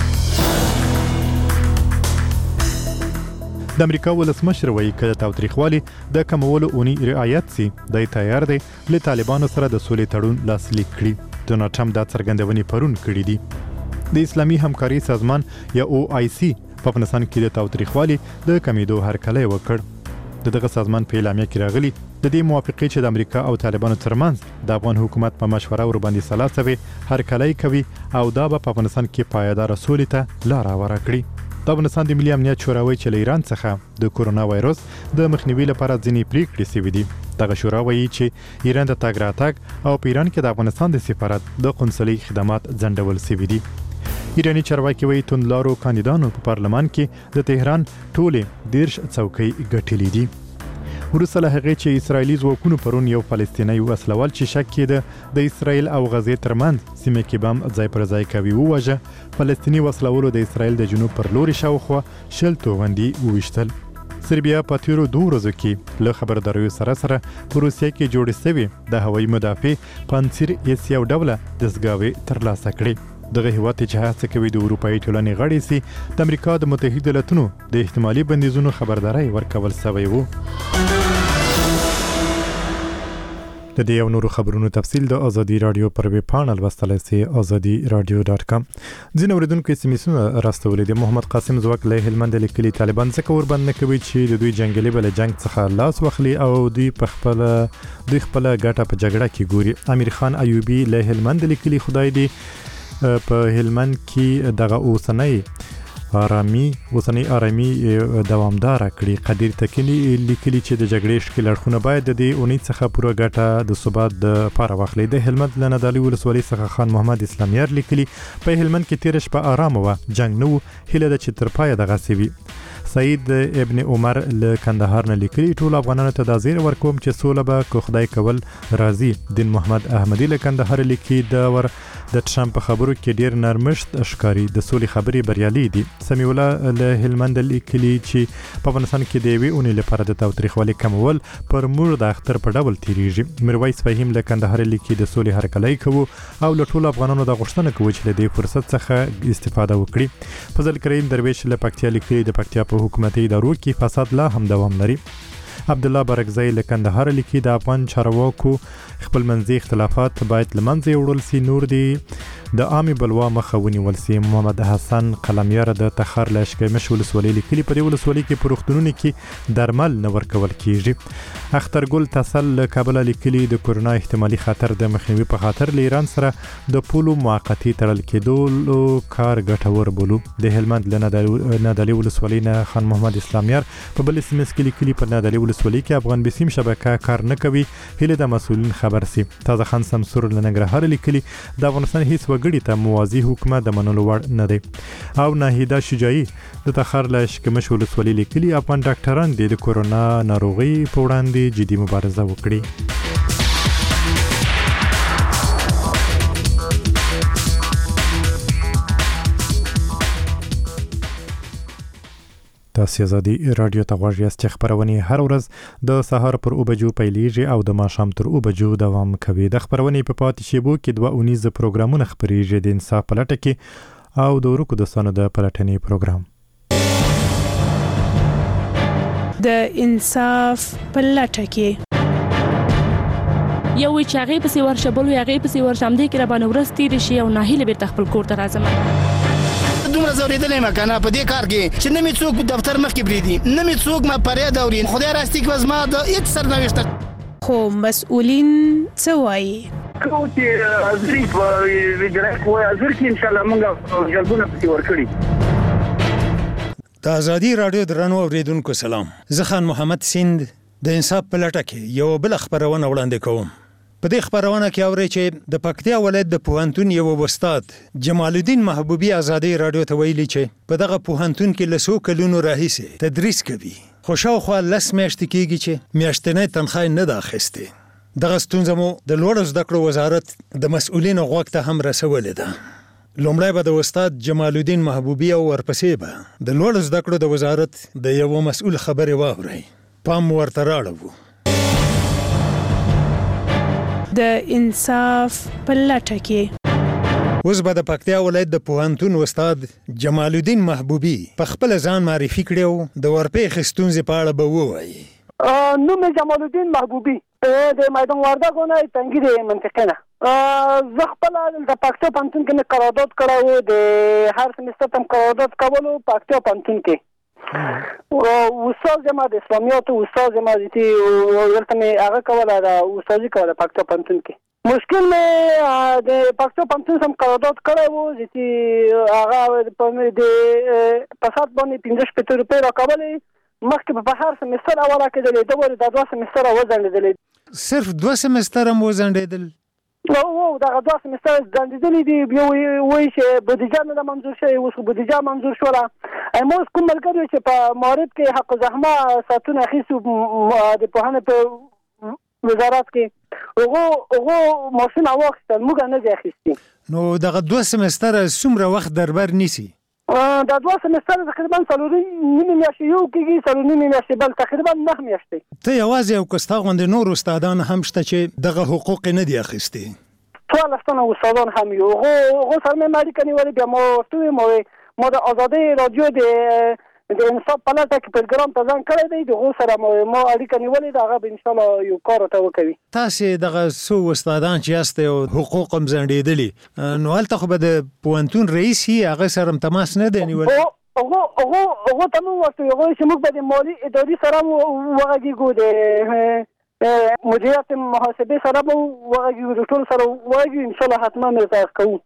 د امریکا ولسمشر وایي چې تاوتریخوالي د کمولو اونی رعایت سي د تیار دی له طالبانو سره د سولې تړون لاسلیک کړي. ډونالډ ټرمپ دا څرګندونې پرون کړې دي. د اسلامي همکاري سازمان یا او آی سی په افغانستان کې د تاوتریخوالي د کمیدو هرکلی وکړ. دغه سازمان په اعلامیه کې راغلی د دې موافقې چې د امریکا او طالبانو ترمنځ د افغان حکومت په مشوره ور باندې سلاسوي هرکلی کوي او دا به په افغانستان کې پایدار سولې ته لار هواره کړي. د افغانستان د ملي امنیت شورا وایي چې له ایران څخه د کورونا وایرس د مخنیوي لپاره ځینې پریکړې شوې دي. دغه شورا وایي چې ایران د تګ راتګ او په ایران کې د افغانستان د سفارت د قنصلي خدمات ځنډول شوي دي. ایرانی چارواکي وایي توندلارو کاندیدانو په پارلمان کې د تهران ټولې دیرش څوکۍ ګټلې دي. وروسته له هغې چې اسرایلي ځواکونو پرون یو فلسطینی وسلوال چې شک کېده د اسرایل او غزې ترمنځ سیمه کې بم ځای پر ځای کوي وواژه. فلسطیني وسلوالو د اسرایل د جنوب پر لوري شاوخوا شل توغندي وویشتل. سربیا په تیرو دوه ورځو کې له خبرداریو سره سره په روسیه کې جوړې شوې د هوایي مدافع پانسیر ایس یو ډوله دستګاوې ترلاسه کړې. دغه هیواد چې هڅه کوي د اروپایي ټولنې غړی سي د امریکا د متحده ایالاتونو د احتمالي بندیزونو خبرداري ورکول شوی وو. د دې او نورو خبرونو تفصیل د ازادي رادیو پر ویب پاڼه لوستلای سي ازادي رادیو ډاټ کام. ځینې اوریدونکو یې سمیسونه راستولې د محمد قاسم زوک له هلمند لیکلي طالبان څخه ور باندې کوي چې د دوی جنگلي بل جنگ څخه لاس واخلي او دوی په خپل دوی خپل ګټه په جګړه کې ګوري. امیر خان ایوبی له هلمند لیکلي خدای دی په هلمند کې دغه اوسنۍ آرامي اوسنۍ آرامي دوامدار کړي. قدیر تکلی لیکلي چې د جګړې شکل اړخونه باید د دې اونۍ څخه پوره ګټه د ثبات د لپاره واخلي. د هلمند له نادعلي ولسوالۍ څخه خان محمد اسلامیار لیکلي په هلمند کې تیر شپه آرام و جنگ نو هله د چې تر پای دغه سوي. سعید ابن عمر له کندهار نه لیکلي ټول افغانانو ته د زیر ورکوم چې سوله به کو خدای کول راضي. دین محمد احمدی له کندهار لیکي دا ور د ټرمپ خبرو کې ډیر نرمښت اشکاری د سولې خبرې بریالي دي. سمیع الله له هلمند لیکلي چې په افغانستان کې د یوې اونۍ لپاره د تاوتریخوالي کمول پر موږ د اختر په ډول تیریږي. میرویس فهیم له کندهار لیکي د سولې هرکلی کوو او له ټولو افغانانو د غوښتنه کوي چې له دې فرصت څخه استفاده وکړي. فضل کریم درویش له پکتیا لیکلي د پکتیا په حکومتي ادارو کې فساد لا هم دوام لري. عبد الله برکزی له کندهار لیکي د افغان چارواکو خپل منځي اختلافات باید لمنځه وړل سي نور دي د عامي بلوا مخه ونیول سي. محمد حسن قلمیار د تخار له اشکمش ولسوالۍ لیکلي په دې ولسوالۍ کې په روغتونونو کې درمل نه ورکول کیږي. اخترګل تسل له کابل لیکلي د کورونا احتمالي خطر د مخنیوي په خاطر له ایران سره د پولو موقتی تړل کېدو کار ګټور بولو. د هلمند له نادعلي ولسوالۍ نه خان محمد اسلامیار په بل سیمه کې لیکلي په نادعلي ولسوالۍ کې افغان بسیم شبکه کار نه کوي هله د مسؤلین خبر سي. تازه خان سمسور له ننګرهار لیکلي د افغانستان هیڅ وګړي ته موازي حکومت د منلو وړ نه دی. او ناهیده شجاعي د تخار له اشکمش ولسوالۍ لیکلي افغان ډاکټران د کورونا ناروغي په وړاندې جدي مبارزه وکړي. تاسو ازادي رادیو ته غواړئ چې خبرونه هر ورځ د سهار پر او بجو پیلیږي او د ماښام تر او بجو دوام کوي. د خبرونه په پاتې شیبو کې دوه اونیز پروګرامونه خبريږي د انصاف پلټه کې او د ورکو د سند پلټنې پروګرام. د انصاف پلټه کې یو وی چې هغه پسې ورشه بل وی هغه پسې ورشم دې کې را باندې ورستې دي شي او ناهیله بیرته خپل کور ته راځم. دومره زوریدلې مکنه په دې کار کې چې نه می څوک دفتر مخ کې بریدي نه می څوک ما پرې دوري خدای راستي کې وزما د هیڅ سرنوشت خو مسؤلین څه وایي کو چې ازري په ویډرک وای ازر کې ان شاء الله موږ جلبونه پسې ورکړي. د ازادي رادیو درنو اوریدونکو سلام. زه خان محمد سیند د انصاف پلټه کې یو بل خبرونه وړاندې کوم. په دې خبرونه کې اوري چې د پکتیا ولایت د پوهنتون یو استاد جمال الدین محبوبي ازادي رادیو ته ویلي چې په دغه پوهنتون کې لسو کلونو راهیسې تدریس کوي خو شاوخوا لس میاشتې کېږي چې میاشتنۍ تنخواه نه ده اخیستې. دغه ستونزه مو د لوړو زده کړو وزارت د مسؤلینو غوږ ته هم رسولې ده. لومړی به د استاد جمال الدین محبوبي او ورپسې به د لوړو زده کړو د وزارت د یو مسؤل خبرې واورئ. پام ورته راړو. د انصاف پلټه کې اوس به د پکتیا ولایت د پوهنتون استاد جمال الدین محبوبي په خپل ځان معرفي کړو د ورپېښې ستونزې په اړه به ووایي. نوم جمال الدین محبوبي د میدان وردګو نه تنګي د منطقې نه. زه خپل د پکتیا پوهنتون کې مې قرارداد کړی و، د هر سمستر ته قرارداد کولو پکتیا پوهنتون کې. استاد یم د اسلامیاتو استاد یم چې ورته مې هغه کوله د استادي کوله پکتیا پوهنتون کې. مشکل مې د پکتیا پوهنتون سم قرارداد کړی و چې هغه په د په ساعت باندې پنځه شپېته روپۍ راکولې، مخکې په هر سمستر اوله کېدلې، د ورې د دوه سمستره وځنډېدلې. صرف دوه سمستره مو وځنډېدل؟ او دغه دوه سمستره ځنډېدلې دي. بیا وایي چې بودیجه نه ده منظور شوې، اوس خو بودیجه منظور شوله. ما اوس کوم ملګري چې په معارض کې حق الزحمه ساعتونه اخیستي د پوهنې په وزارت کې، هغو هغو ماشین واخیستل، موږ نه دي اخیستي. نو دغه دوه سمستره څومره وخت در بر نیسي؟ دا دوه سمستر تقریبا څلور نیمې میاشتې یو کېږي، څلور نیمې میاشتې بل، تقریبا نهه میاشتې. ته یوازې یو که ستا غوندې نور استادان هم شته چې دغه حقوق یې نه دي اخیستي؟ ټول تنه استادان هم یو. هغو سره مې اړیکه نیولې، بیا ما ورته وویل ما د ازادۍ راډیو د د انصاف په لټه کې پروګرام ته ځان کړی دی، د هغو سره ما اړیکه نیولې ده، هغه به انشاءالله یو کار ورته وکوي. تاسې دغه څو استادان چې یاستئ او حقوق هم ځنډېدلي، نو هلته خو به د پوهنتون رئیس یي، هغه سره هم تماس نه دی نیولی؟ هغو هغو هغو ته مو ورته ویل هغوی چې موږ به د مالي ادارې سره مو وغږېږو، د مدیریت محاسبې سره به وغږېږو، د ټولو سره وغږېږو، انشاءالله حتما مې کوو.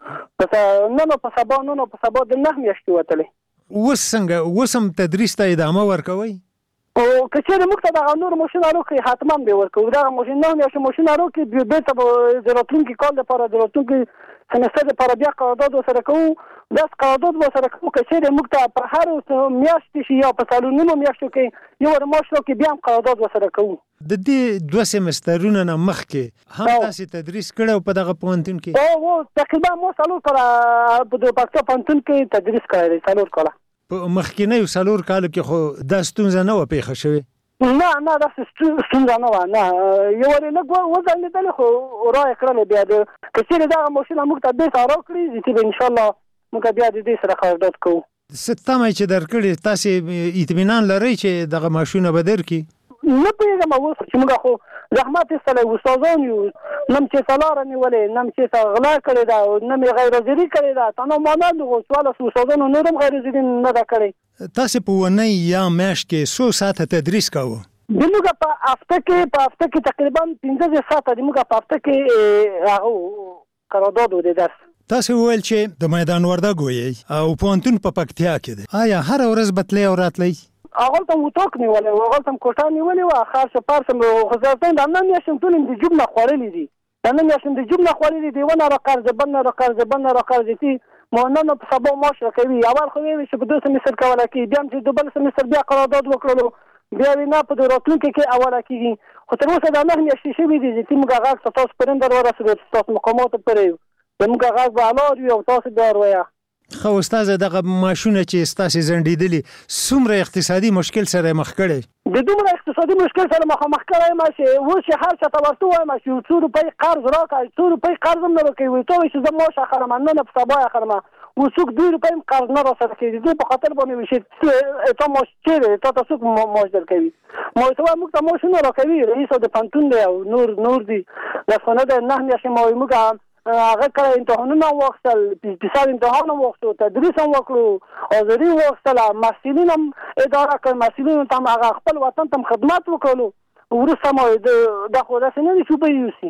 پس نن په سبا نن په سبا د نهه میاشتې وتلې. اوس څنګه اوس هم تدریس ته ادامه ورکوئ؟ او که چېرې موږ ته دغه نور ماشین راکړي حتما به ورکوو. دغه ماشین نهه میاشتې ماشین راکړي، بېرته به د راتلونکي کال دپاره د راتلونکي سمستر دپاره بیا قرارداد ورسره کوو. داسې قرارداد به ورسره کوو که چېرې موږ ته په هر میاشتې شي یا په څلور نیمو میاشتو کې یو ور معاش راکړي، بیا هم قرارداد ورسره کوو. د دې دوه سمسترونو نه مخکې هم تاسې تدریس کړی په دغه پوهنتون کې؟ او او تقریبا ما څلور کاله د پکتیا پوهنتون کې تدریس کړی دی، څلور کاله. په مخکینیو څلور کالو کې خو دا ستونزه نه وه پیښه شوې؟ نه نه داسې ستونزه نه وه، نه یو ورې لږ وځنډېدلې خو را یې کړلې. بیا د که چېرې دغه ماشین موږ ته بېرته راکړي چې به انشاءالله موږ بیا د دې سره قرارداد کوو. څه تمه چې درکړې، تاسې اطمینان لرئ چې دغه معاشونه به درکړي؟ نه پوهېږم اوس چې موږ خو زحمت ایستلی، استادان یو، نه م چېرته لاره نیولې، نه م چېرته غلا کړې ده، نه مې غیرحاضري کړې ده. تنها مانند هغو څوارلس استادانو نور هم غیرحاضري نه ده کړې. تاسې په اونۍ یا میاشت کې څو ساعته تدریس کوو؟ د موږ په هفته کې په هفته کې تقریبا پنځه ساعته د موږ په هفته کې هغه قرارداد و د درس. تاسې وویل چې د میدان وردګو یې او پوهنتون په پکتیا کې دی، آیا هره ورځ به تلئ او راتلئ؟ هغلته مو اتاق نیولی و، هغلته م کوټه نیولې وه، خرڅ پرڅ م خو زه د نهه میاشتې ټول م د جوب نه خوړلي دي، د نهه میاشتې م د جوب نه خوړلي دي، یوه نه راقرضې بل نه راقرضې بل نه راقرضې چې ما نن په سبا معاش راکوي. اول خو ویل چې په دوه سمستر کولی کېږي، بیا هم چې د بل سمستر بیا قرارداد وکړلو، بیا وی نه په د راتلونکي کې اوله کېږي. خو تر اوسه دا نهه میاشتې شوي دي چې موږ غږ ته تاسو پرې در ورسېدو، ستاسو مقاماتو پورې یو، زموږ غږ به حلال وي او تاسو بیا ورویه. خو استاده دغه ماشونه چې ستاسې ځنډېدلي څومره اقتصادي مشکل سره مخ کړی؟ د دومره اقتصادي مشکل سره مخامخ کړی یم چې اوس چې هر چا ته ورته ووایم چې یو څو روپۍ قرض راکړه، څو روپۍ قرض هم نه راکوي، وایي ته وایي چې زه معاش اخلم، نن په سبا یې اخلم، اوس څوک دوه روپۍ هم قرض نه راسره کوي. د دې په خاطر باندې وایي چې تا معاش چېرې، تا ته څوک معاش درکوي؟ ما ورته وایم موږ ته معاش نه راکوي، رئیس د پوهنتون دی او نور نور دي، درسخانه دی. نهه میاشتې ما وایي موږ هغه کړی امتحانونه هم واخیستل، اقتصاد امتحان هم واخیستو، تدریس هم وکړو، حاضري واخیستله، محصلین هم اداره کړ، محصلینو ته هم هغه خپل وطن ته هم خدمت وکړلو. وروسته ما وایي دا خو داسې نه دي چې اوبه یوسي.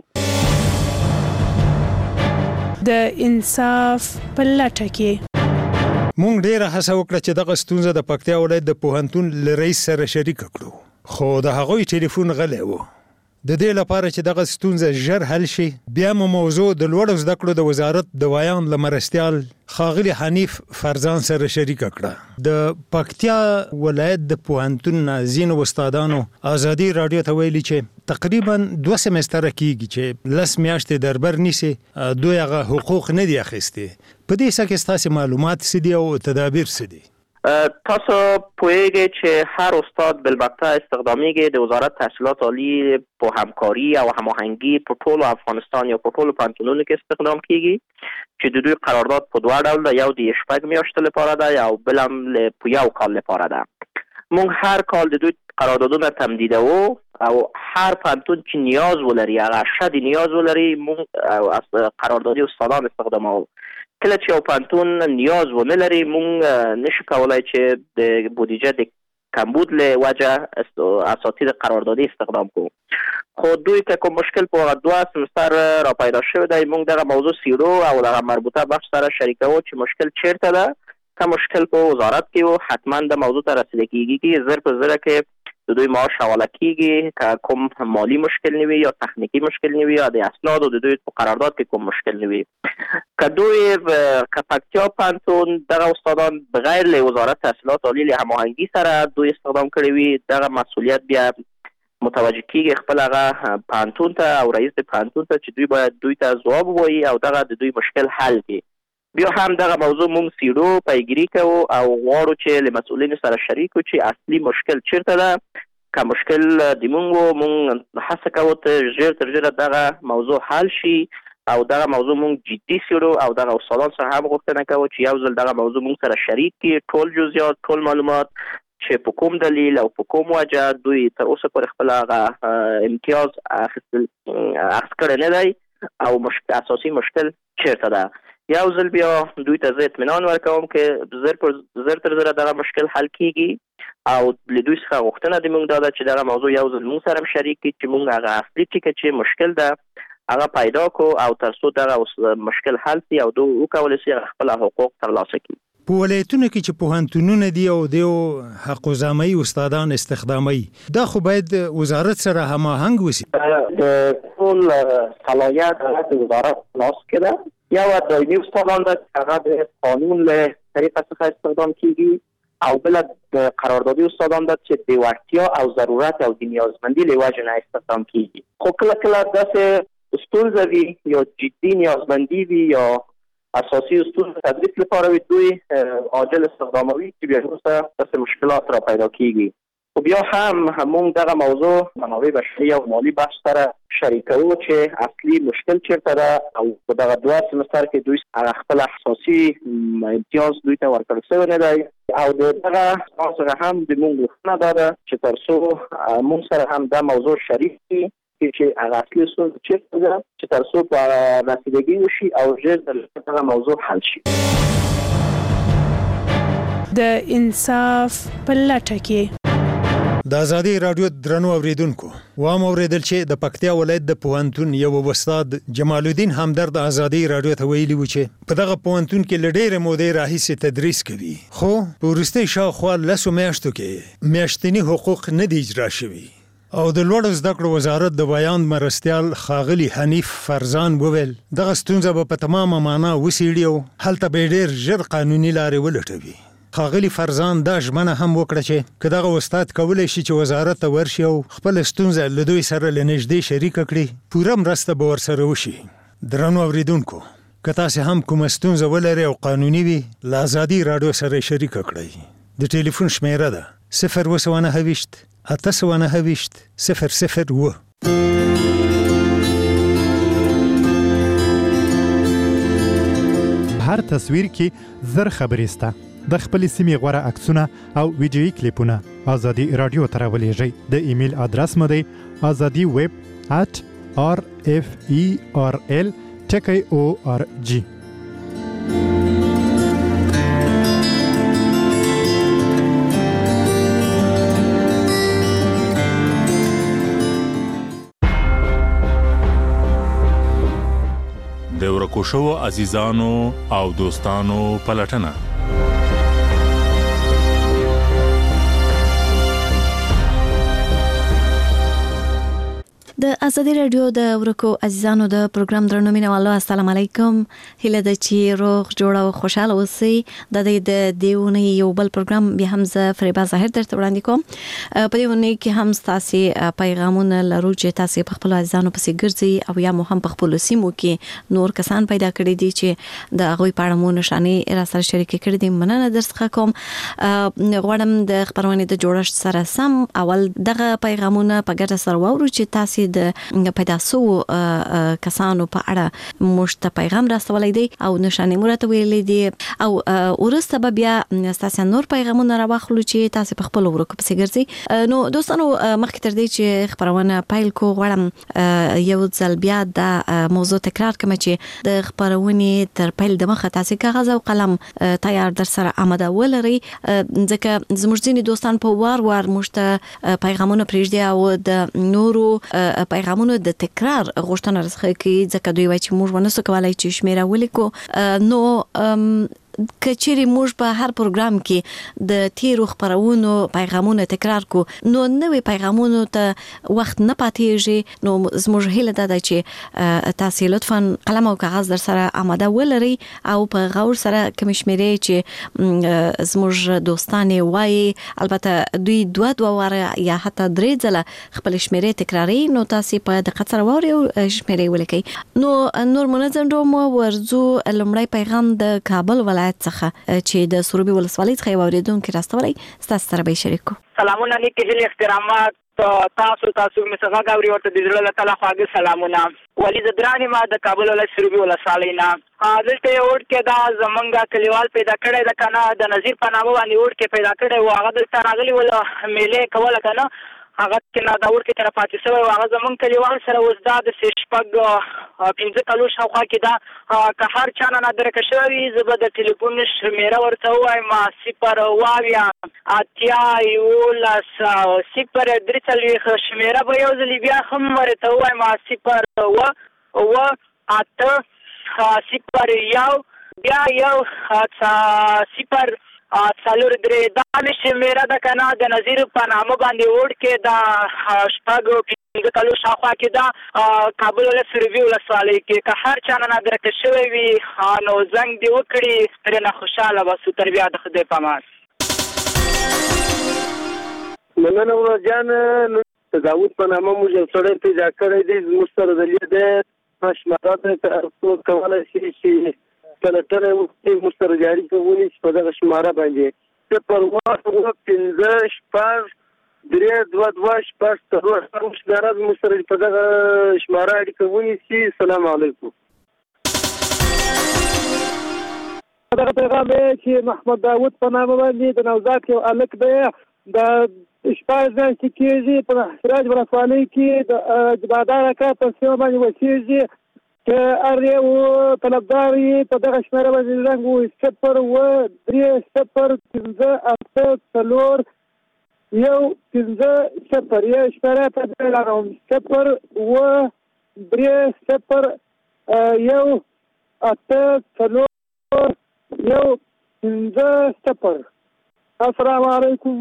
د انصاف په لټه کې مونږ ډېره هڅه وکړه چې دغه ستونزه د پکتیا ولایت د پوهنتون له رئیس سره شریکه کړو، خو د هغوی ټلیفون غلی و. د دې لپاره چې دغه ستونزه ژر حل شي، بیا مو موضوع د لوړو زده کړو د وزارت د ویان له مرستیال ښاغلي حنیف فرزان سره شریکه کړه. د پکتیا ولایت د پوهنتون نه ځینو استادانو ازادي راډیو ته ویلي چې تقریبا دوه سمستره کېږي چې لس میاشتې دربر نیسي، دوی هغه حقوق نه دي اخیستي. په دې څه کې ستاسې معلومات څه دي او تدابیر څه دي؟ تاسو پوهیږئ چې هر استاد بالبته استخدامیږي د وزارت تحصیلات عالی په همکاری او هماهنګي په ټول افغانستان یا په ټول پوهنتونونو کې استخدام کیږي، چې د دوی قرارداد په دوه ډول ده، یو د شپږ میاشتو لپاره ده او بل هم په یو کال لپاره ده. مونږ هر کال د دوی قراردادونه تمدیدوو او هر پوهنتون چې نیاز ولري، هغه شد نیاز ولري، مونږ قراردادي استادان استخداموو. کله چې یو پوهنتون نیاز ونه لري، مونږ نشو کولای چې د بودیجه د کمبود له وجه اساتید قراردادی استخدام کو. خو دوی که کوم مشکل په دوه سمستر را پیدا شوی دی، مونږ دغه موضوع سیرو او دغه مربوطه بخش سره شریکو چې مشکل چیرته ده. که مشکل په وزارت کې و، حتما د موضوع ته رسیدګي کیږي چې زر په زر کې د دوی معاش حواله کیږي. که کوم مالی مشکل نه وي یا تخنیکی مشکل نه وي یا د اسناد او د دوی په قرارداد کې کوم مشکل نه وي، که دوی که پکتیا پوهنتون دغه استادان بغیر له وزارت تحصیلات عالی له هماهنګي سره دوی استخدام کړي وي، دغه مسئولیت بیا متوجه کیږي خپل هغه پوهنتون ته او رئیس د پوهنتون ته چې دوی باید دوی ته ځواب ووایي او دغه د دوی مشکل حل کړي. بیا هم دغه موضوع مونږ سیړو پیګیری کوو او غواړو چې له مسؤلینو سره شریک وو چې اصلي مشکل چیرته ده. که مشکل د مونږ مونږ هڅه کوو ته ژر تر ژره دغه موضوع حل شي او دغه موضوع مونږ جدي سیړو او دغه استادان سره هم غوښتنه کوو چې یو ځل دغه موضوع مونږ سره شریک کړي، ټول جزئیات ټول معلومات چې په کوم دلیل او په کوم وجه دوی تر اوسه پورې خپل هغه امتیاز اخیستل اخیست کړی نه دی او مشکل اساسي مشکل چیرته ده. یو ځل بیا دوی ته زه اطمینان ورکوم چې زر پر زر تر زره دغه مشکل حل کیږي او له دوی څخه غوښتنه د موږ دا ده چې دغه موضوع یو ځل موږ سره شریک کړي چې موږ هغه اصلي ټکي چې مشکل ده هغه پیدا کو او تر څو دغه مشکل حل شي او دوی وکولای شي خپل حقوق ترلاسه کړي. په ولایتونو کې چې پوهنتونونه دي او دیو حق زامي استادان استخدامي، دا خو باید وزارت سره هماهنګ وسی. د ټول صلاحیت د وزارت لاس کې ده. یو دایمي استادان ده چې هغه د قانون له طریقه څخه استخدام کیږي او بل د قراردادي استادان ده چې د وړتیا او ضرورت او د نیازمندي له وجې نه استخدام کیږي. خو کله کله داسې ستونزه وي یا جدي نیازمندي وي یا اساسي ستونزه تدریس لپاره وي، دوی عاجل استخداموي چې بیا وروسته داسې مشکلات را پیدا کیږي. خو بیا هم همون دغه موضوع منابع بشري او مالی بخش سره شریکوو چې اصلي مشکل چیرته ده او په دغه دوه سمستر کې دوی هغه خپل اساسي امتیاز دوی ته ورکړل شوی نه دی او دغه سره هم د موږ غوښتنه دا ده چې تر څو موږ سره هم دا موضوع شریک شي چې هغه اصلي ستونزه چیرته ده چې تر څو په رسیدګي وشي او ژر دغه موضوع حل شي. د انصاف په لټه کې د ازادي رادیو درنو اوریدونکو وام اوریدل چې د پکتیا ولایت د پوهنتون یو استاد جمال الدین همدرد ازادي رادیو ته ویلي و چې په دغه پوهنتون کې لډېر مودې راهیسې تدریس کوي، خو په وروستي شاوخوا لسو میاشتو کې میاشتنی حقوق نه دی اجرا شوي او د لوړو زده کړو وزارت د بیان مرستیال ښاغلي حنیف فرزان وویل دغه ستونزه به په تمامه معنا وڅېړي او هلته به ډېر ژر قانوني لارې ولټوي. ښاغلي فرزان دا ژمنه هم وکړه چې که دغه استاد کولی شي چې وزارت ته ورشي او خپل ستونزه له دوی سره له نږدې شریکه کړي، پوره مرسته به ورسره وشي. درنو اوریدونکو، که تاسې هم کومه ستونزه ولرئ او قانوني وي، له ازادي راډیو سره شریکه کړئ. د ټلیفون شمیره ده صفر اوه سوه نهه ویشت اته سوه نهه ویشت صفر صفر اوه. هر تصویر کې زر خبرې سته. د خپل سیمې غوره عکسونه او ویډیويي کلیپونه ازادي رادیو ته راولېږئ. د ایمیل ادرس مو دی azadi web at r f e r l ټکی او ار جی. د ورکو شوو عزیزانو او دوستانو پلټنه د ازادي رادیو د ورکو عزیزانو د پروګرام درنو مینوالو السلام علیکم. هله د چې روغ جوړ او خوشاله اوسئ. د دې د دیونه یو بل پروګرام به هم ز فریبا ظاهر درته وړاندې کوم. په دې ونه کې هم تاسو پیغامونه لرو چې تاسو په خپل عزیزانو پسې ګرځي او یا مو هم په خپل سیمو کې نور کسان پیدا کړی دي چې د هغه په اړه مو نشانه را سره شریک کړی دي. مننه درڅخه کوم. غواړم د خبرونه د جوړښت سره سم اول دغه پیغامونه په ګډه سره وورو چې تاسو د پیدا سو کسانو په اړه مشت پیغام راستولای دی او نشانه مرته ویلې دي او ورسته بیا تاسو نور پیغامونه راوخلو چې تاسو په خپل ورکو په سیګرځي. نو دوستانو مخکې تر دې چې خبرونه پایل کو غواړم یو ځل بیا د موضوع تکرار کوم چې د خبرونه تر پیل د مخه تاسو کاغذ او قلم تیار در سره آماده ولري ځکه زموږ ځینې دوستان په وار وار مشته پیغامونه پرېږدي او د نورو پیغامونو د تکرار غوښتنه راڅخه کوي ځکه دوی وایي چې موږ ونسو کولای چې شمیره ولیکو. نو کچېری موږ په هر پروګرام کې د تیرو خبرونو پیغامونه تکرار کو نو نوې پیغامونو ته وخت نه پاتېږي. نو زموږ هیله ده چې تاسو لطفاً قلم او کاغذ در سره آماده ولرئ او په غور سره کوم شمیرې چې زموږ دوستانه وایي البته دوی دوه دوه واره یا حتی درې ځله خپل شمیرې تکراري نو تاسو په دقت سره ووري او شمیرې ولیکئ. نو نور منظم دوم ورزو لمړی پیغام د کابل ولایت څخه چې د سروبي ولسوالۍ څخه اوریدونکو راستولای تاسو سره به شریکو. سلامونه نیک هیله احترامات تاسو تاسو می څنګه غوړي ورته د زړه له تعالی خواږه سلامونه. ولی زدرانی ما د کابل ولایت سروبي ولسوالۍ نه دلته وړ کې دا زمونږه کلیوال پیدا کړی د کنه د نظیر په نامه باندې وړ کې پیدا کړی او هغه دلته راغلی ول میله کوله کنه هغه کې نه دا وړ کې تر پاتې شوی هغه زمونږ کلیوال سره وزدا د شپږ پنځه کلو شاوخوا کې دا که هر چا نه درک شوی زه د ټلیفون شمیره ورته وایم صفر واویا اتیا یولس صفر درې څلوېښت شمیره به یو ځل بیا هم ورته وایم صفر اوه اوه اته صفر یو بیا یو صفر څلور درې دا مې شمیره ده که نه د نظیر په نامه باندې وړ کې دا شپږ پنځه کلو شاوخوا کې دا کابل ولایت سروبي ولسوالۍ کې که هر چا نه درک شوی وي نو زنګ دې وکړي ترېنه خوشحاله بسو تر بیا د خدای په امان. مننه ورجان داود په نامه موږ یو سړی پیدا کړی دی زموږ سره د لیدې شمارات ته کولی شي چې کلټره موږ سره جاري کوونی چې په دغه شماره باندې صفر اوه پنځه شپږ درې دوه دوه شپږ څلور څلور شماره موږ سره په دغه شماره اړیکه کوونی چې السلام علیکم. دغه پیغام چې محمد داود په نامه باندې د نوزاد یو الک دی د شپږ ځای چې کېږي په سراج ولسوالۍ کې د بادار کار په سیمه باندې وسیږي که ار یو طلبدار یې په دغه شمېره باندې زنګ ووایي صفر اوه درې صفر پنځه اته څلور یو پنځه صفر یو شمېره ته بیا لاړم صفر اوه درې صفر یو اته څلور یو پنځه صفر. السلام علیکم.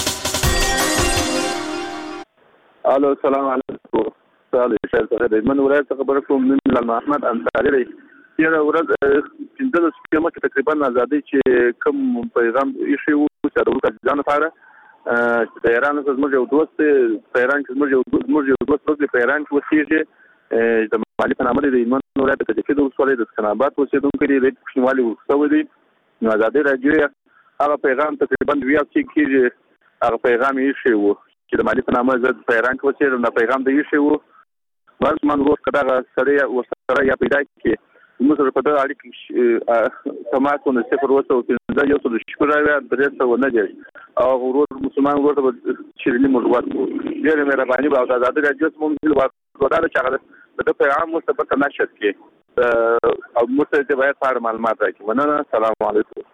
الو السلام علیکم. صالح شهر څخه د من ولایت څخه خبر کوم نن لاله احمد انصاری دی. یره ورځ پنځه سپیمه کې تقریبا ازادي چې کوم پیغام یې وو چې د ورته ځان لپاره چې ایران څخه زموږ یو دوست ایران کې زموږ یو زموږ یو دوست په ایران کې وسیږي د مالی په نامه د ایمان ولایت کې د ولسوالۍ د سکناباد اوسېدونکي دی د پښتونولي وسوي دی نو ازادي راځي هغه پیغام تقریبا بیا چې کېږي هغه پیغام یې وو چې د مالی په نامه زه په ایران کې وسیږم دا پیغام د یې وو بس من ورو کړه سره ورسره یا پیدا کې موږ سره په دغه اړیکه تماس نه صفر وسو چې یو څه شکر راوي درې څه ونه دی او ورور مسلمان ورته چې موږ ورته ډېر مهرباني به او آزاد راځي موږ ورته چې هغه د پیغام مستقبل نشد کې او موږ ته باید فار معلومات راکړي. مننه. السلام علیکم.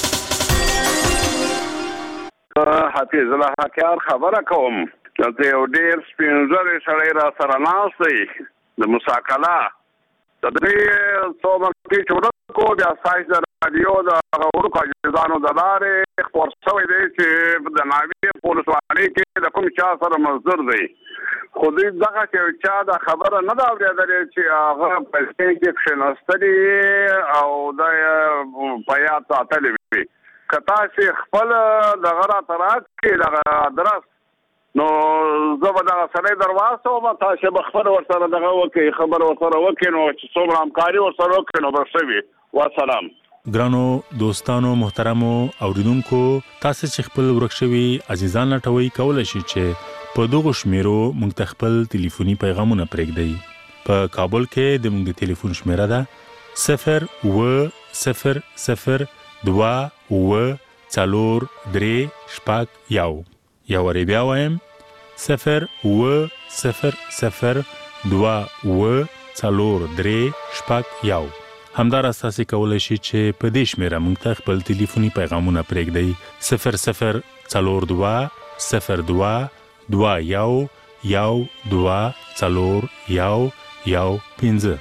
حافظ الله حکیار خبره کوم دلته یو ډېر سپین زری سړی را سره ناست دی د مساکله د درې څو مخکې چې ورکو بیا سایز د راډیو د هغه ورکو عاجزانو د لارې خپور شوی دی چې د ناوې په ولسوالۍ کې د کوم چا سره مصدر دی خو دوی دغه چې چا د خبره نه ده اورېدلې چې هغه په سپین کې کښېناستلي او د په یاد ساتلې وي که تاسې خپل دغه راته راکړي دغه ادرس نو زه به دغه سړی در واستوم تاسې به خپله ورسره دغه وکړئ خبره ورسره وکړئ نو چې څومره همکاري ورسره وکړئ نو به ښه وي. والسلام. ګرانو دوستانو محترمو اوریدونکو تاسو چې خپل ورک شوي عزیزان لټوي کولای شي چې په دغه شمیرو موږ ته خپل ټلیفوني پیغامونه پرېږدئ. په کابل کې د موږ د ټلیفون شمیره ده صفر اوه صفر صفر دوه اوه څلور درې شپږ یو. یا وری بیا وایم صفر اوه صفر صفر دوه اوه څلور درې شپږ یو. همداراز تاسو کولی شئ چې په دې شمیره موږ ته خپل ټلیفوني پیغامونه پرېږدئ صفر صفر څلور دوه صفر دوه دوه یو یو دوه څلور یو یو پنځه.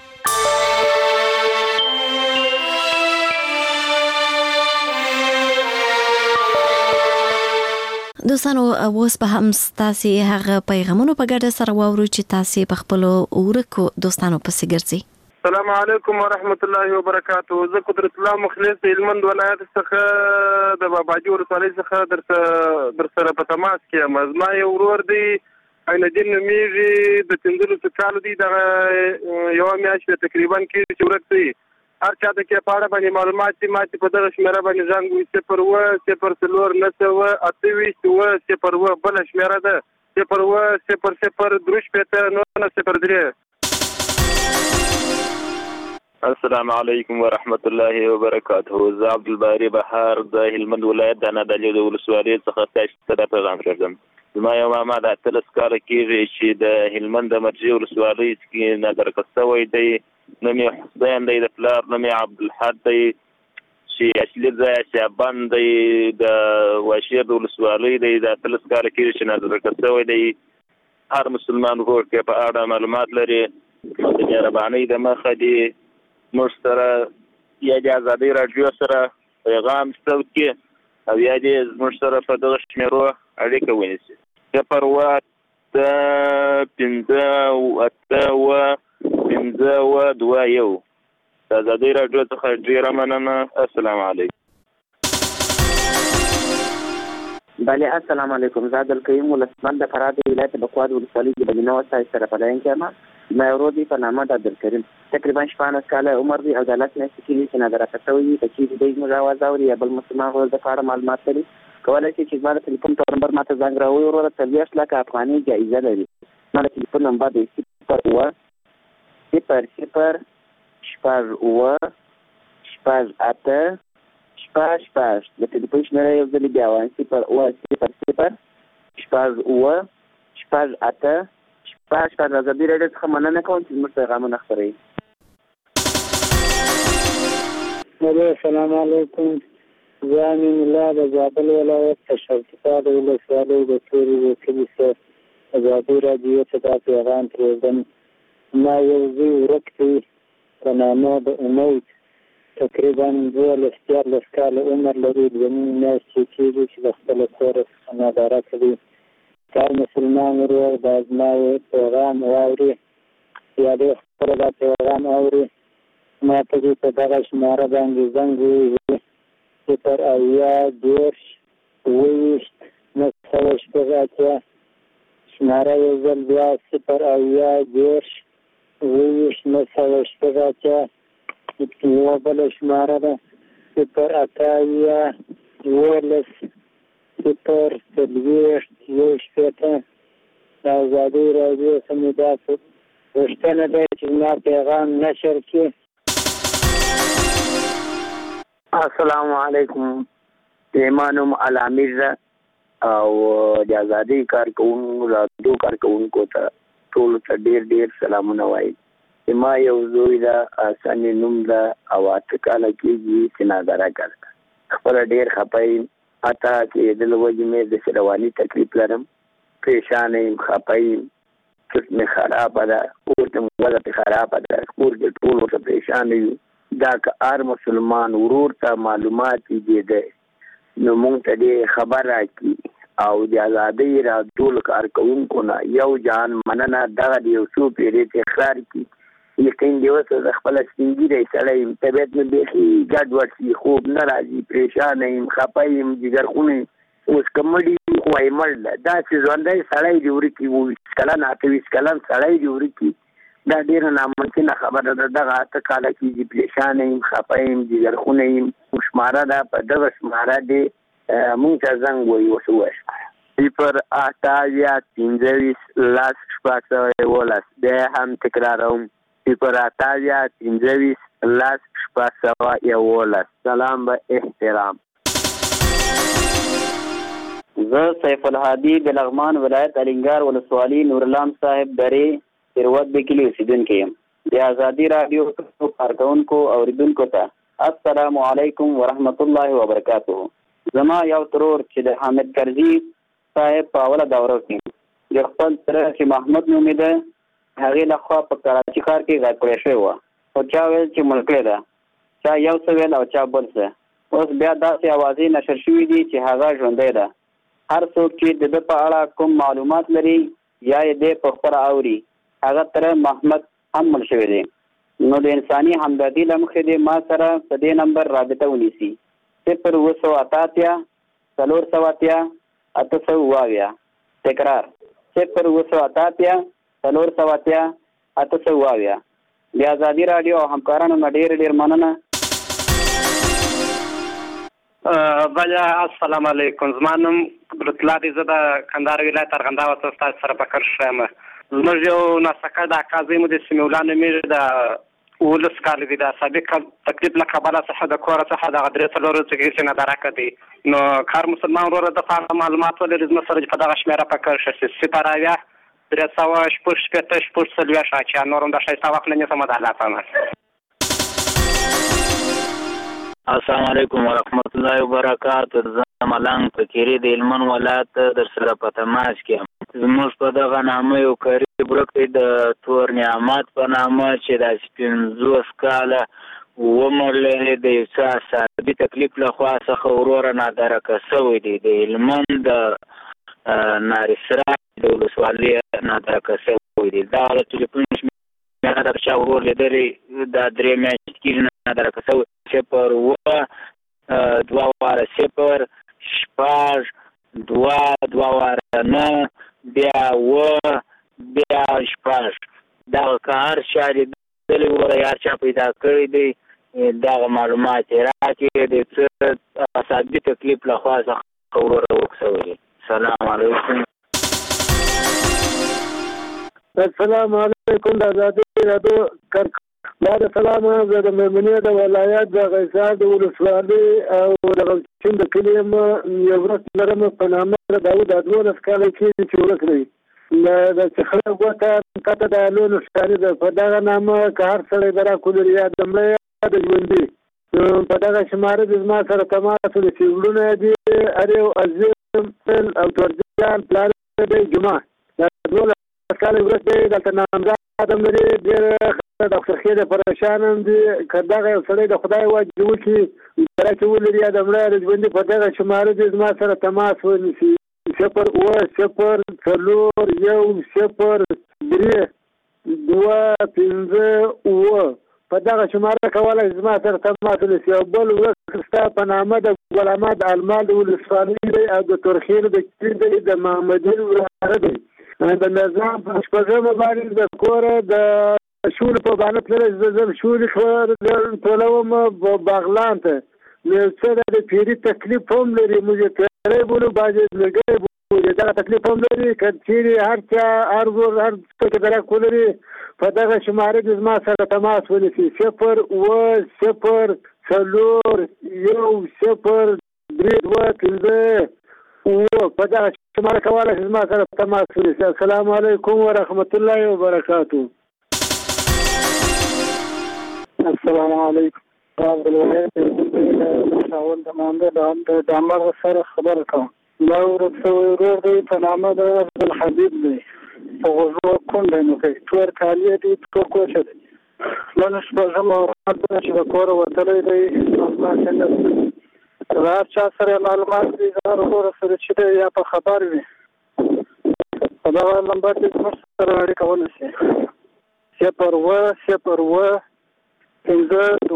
دوستانو اوس به هم تاسو هغه پیغامونه په ګډه سره واورو چې تاسو په خپل ورکو دوستانو پسې ګرځي. السلام علیکم ورحمت الله وبرکاته. زه قدرت الله مخلص د هلمند ولایت څخه د باباجي ولسوالۍ څخه در در سره په تماس کې یم. زما یو ورور دی عینالدین نومیږي، د پنځلسو کالو دی، دغه یوه میاشت تقریبا کېږي چې ورک دی. هر چا د کې په اړه باندې معلومات دي، ما چې په دغه شمیره باندې زنګ وي صفر اوه صفر څلور نهه سوه اته ویشت اوه صفر اوه بله شمیره ده صفر اوه صفر صفر درې شپېته نهه صفر درې. السلام علیکم ورحمت الله وبرکاته. زه عبدالباري بهار د هلمند ولایت د نادعلي د ولسوالۍ څخه تاسو ته دا پیغام راوړم. زما یو ماما د اتلس کاله کېږي چې د هلمند د مرجې ولسوالۍ کې نادرکه شوی دی. نوم یې حسین دی، د پلار نوم یې عبدالحد دی، چې اصلي ځای شعبان دی، د واشیر د ولسوالۍ دی. د اتلس کاله کېږي چې نادرکه شوی دی. هر مسلمان ورور کې په اړه معلومات لري، د مهربانۍ د مخه دی موږ سره یا د ازادۍ راډیو سره پیغام ستوکي او یا دې موږ سره په دغه شمیرو اړیکه ونیسي. صفر اوه اته پنځه اته اوه پنځه اوه دوه یو. د ازادۍ راډیو څخه ډېره مننه. السلام علیکم. بله السلام علیکم. زه عبدالکریم ولسمند د فراه د ولایت بکواد ولسوالۍ د بلینه وسایل سره په لاین کې یم. زما یو ورور دی په نامه د عبدالکریم، تقریبا شپاړس کاله عمر دی او د لس میاشتې کېږي چې نادرکه شوی وي. که چیرې دی زموږ اواز اوري یا بل مسلمان ورور د په اړه معلومات لري، کولی شي چې زما د ټلیفون په نمبر ما ته زنګ راووایي. وروره څلوېښت لکه افغانۍ جایزه لري. زما د ټلیفون نمبر دی صفر اوه صفر صفر شپږ اوه شپږ اته شپږ شپږ. د ټلیفون شمېره یو ځلې بیا وایم صفر اوه صفر صفر شپږ اوه شپږ اته شپږ شپږ. د ازادۍ راډیو څخه مننه کوم چې زموږ پیغامونه خپروي. السلام علیکم. زه امین الله د زابل ولایت د شرقیقاد ولسوالۍ د تورې د کلي څخه ازادۍ راډیو ته دا پیغام پرېږدم. ما یو زوی ورک دی په نامه د امید، تقریبا دولس دیارلس کاله عمر لري. دوه نیم میاشتې کېږي چې د خپله کوره څخه نادارکه دی. هر مسلمان ورور دا زما پیغام واوري یا دې خپله دا پیغام اوري، ما ته دې په دغه شماره باندې زنګ ووهي صفر اویا دېرش اوه ویشت نهه سوه شپږ اتیا. شماره یو ځل بیا صفر اویا دېرش اوه ویشت نهه سوه شپږ اتیا. یوه بله شماره ده صفر اته اویا یولس صفر څلوېښت یو شپېته. د ازادۍ راډیو څخه مې دا غوښتنه ده چې زما پیغام نشر کړي. السلام علیکم. زما نوم علامیر ده او د ازادۍ کارکوونکو راډیو کارکوونکو ته ټولو ته ډېر ډېر سلامونه وایم. زما یو زوی ده، اسانې نوم ده او اته کاله کېږي چې نادارکه ده. خپله ډېر خفه یم. حتی چې د لوږې مې د رواني تکلیف لرم، پریشانه یم، خفه یم، چټ مې خرابه ده، کور کې مې وضع پې خرابه ده، کور کې ټول ورته پریشانه یو. دا که هر مسلمان ورور ته معلومات کېدی نو موږ ته دې خبر راکړي. او د ازادۍ راډیو کارکوونکو نه یو جان مننه. دغه د یو څو پیرې تکرار کړي. یقین دی اوس د خپله سپینګیری سړی یم، طبیعت مې بیخي ګډوډ شي، خوب نه راځي، پریشانه یم، خفه یم، جګرخونه یم. اوس که مړي خو وایي مړ ده، داسې ژوندی سړی دې ورکړي. اووه ویشت کلن اته ویشت کلن سړی دې ورکړي. دا ډېره ناممکنه خبره ده. دغه اته کاله کېږي، پریشانه یم، خفه یم، جګرخونه یم. شماره ده، په دغه شماره دې مونږ ته زنګ وایي. اوس ووایه شماره صفر اته اویا پنځه ویشت لس شپږ سوه یولس. بیا هم تکراروم صفر اته اویا پنځه ویشت لس شپږ سوه یولس. سلام به احترام. زه سیف الهادي د لغمان ولایت الینګار ولسوالي نورالام صاحب درې ثروت د کلي اوسیدونکی یم. د ازادي راډیو کارکونکو اوریدونکو ته السلام علیکم ورحمت الله وبرکاته. زما یو ترور چې د حامد کرزي صاحب په اوله دوره کې د خپل تره چې محمود نومېده هغې لخوا په کراچي ښار کې غایب کړی شوی وه. خو چا ویل چې ملکړې ده، چا یو څه ویل او چا بل څه. اوس بیا داسې اوازې نشر شوي دي چې هغه ژوندی ده. هر څوک چې د ده په اړه کوم معلومات لري یا یې دی په خپله اوري هغه تره محمد هم مړ شوی دی. نو د انساني همدردي له مخې دې ما سره په دې نمبر رابطه ونیسي. صفر اوه سوه اته اتیا څلور سوه اتیا اته سوه اوه اویا. تکرار صفر اوه سوه اته اتیا څلور سوه اتیا اته سوه اوه اویا. د ازادي راډیو او همکارانو نه ډېر ډېر مننه. بله السلام علیکم. زما نوم قدرت الله دی. زه د کندهار ولایت ارغنداو څخه ستاسو سره په کار یم. زموږ یو ناسکه د اکا زوی مو د سمیع الله نومېږي. د اوولس کاله دی. د سابق تکلیف له کبله څخه د کوره څخه دغه درې څلور ورځې کې نداره کړی. نو کار مسلمان وروره د په معلومات ولري زما سره په دغه شمېره په کار شي صفر اویا درې سوه شپږ شپېته شپږ څلوېښت اچیا. نور هم د ښایسته وخت نه نیسم د الله په امان. السلام علیکم ورحمت الله وبرکاته. زه ملنګ فقیري د هلمند ولایت در سره په تماس کې یم. زموږ په دغه نامه یو قریب ورک د تور نعمت په نامه چې د پنځوس کاله عمر لري د یو څه اعصابي تکلیف له خوا څخه وروره نادرکه شوی دی. د هلمند د نارسرا د ولسوالۍ نادرکه شوی دی. دغه ټلیفون شمېره د چا ورور لیدلی دا درې میاشتې کېږي نادرکه شوی. صفر اوه دوه واره صفر شپږ دوه دوه واره نه بیا اوه بیا شپږ. دغه که هر چا لیدلی وره هر چا پیدا کړی دی دغه معلومات یې راکړي. د څه اعصابي تکلیف له خوا څخه وروره ورک شوی دی. سلام علیکم. السلام علیکم. د ازادي راډیو بعد سلام. زه د میمنې د ولایت د غیصار د ولسوالۍ او د غلچین د کلي یم. یو ورځ لرم په نامه داود دولس کاله کېږي چې ورک دی. د چخړه ګوته کته د لونو ښکاري ده. په دغه نامه که هر سړی د راکولر یا د مړی یا د ژوندي په دغه شماره د زما سره تماس د سیولونه دي. هر یو عظیم او تورجان پلار دی جمعه د دولس کاله ورک دی. دلته نامزاد هم لري. ډېر ډاکټر خیر پریشان هم دي. که دغه یو سړی د خدای واجب وکړي سره چې ولري یا د مړی د ژوندي په دغه شماره دې زما سره تماس ونیسي. صفر اوه صفر څلور یو صفر درې دوه پنځه اوه په دغه شماره کولی زما سره تماس ونیسي. او بل ورځ ستا په نامه د ګل احمد المال د ولسوالۍ دی او د تورخیل د کلي دی د محمدین وراره دی. د نظام په شپږمه باندې د کوره د شولې په باندې تللی زه ځم شولې ټولوم باغلان ته. نو څه د پیري تکلیف هم لري. موږ یې پیری بولو بعضې ملګري بولي. دغه تکلیف هم لري. که چیرې هر چا هر ور هر څه کې درک ولري په دغه شماره کې زما سره تماس ونیسي. صفر اوه صفر څلور یو صفر درې دوه پنځه اوه په دغه شماره کولی شي زما سره تماس ونیسي. السلام علیکم ورحمت الله وبرکاته. السلام علیکم. د ولایت شاول د مانده د دامر سره خبره کوم. دا ورک شوی ورور دی په نامه د عبدالحبیب دی. په غوږو کونډی نو کوي. تور کالي دي تور کوچه دی. نن شپږمه ورځ ده چې د کوره وتلی دی. د هر چا سره معلومات دي د هر ورور سره چې دی یا په خبر وي په دغه نمبر دې زموږ سره اړیکه ونیسي. صفر اوه صفر اوه پنځه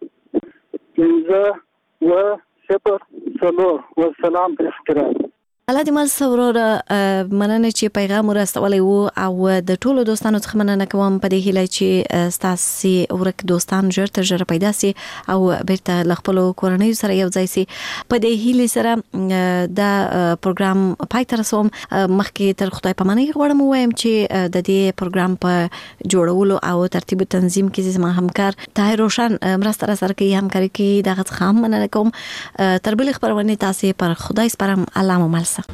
دوه پنځه اوه صفر څلور. والسلام په احترام. الله دې مل سوروره مننه چې پیغام ورسولای وو او د ټولو دوستانو څخه مننه کوم په دې هیله چې ستاسو ورک دوستان ژر تر ژره پیدا سي او بیرته خپل کورنۍ سره یو ځای سي. په دې هیله سره دا پروګرام پای ته رسوم. مخکې تر خدای پامانۍ غواړم وایم چې د دې پروګرام په جوړولو او ترتیب تنظیم کې زما همکار طاهر روشن مرسته سره کوي، همکاري کوي. دغه څخه هم مننه کوم. تر بلې خبرونه تاسو پر خدای سپارم. الله مو ملسه.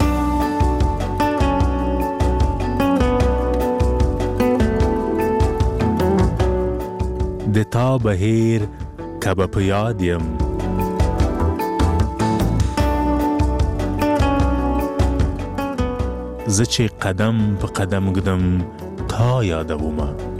د تا بهیر کبه په یاد یم، زه چې قدم په قدم ګدم تا یادومه.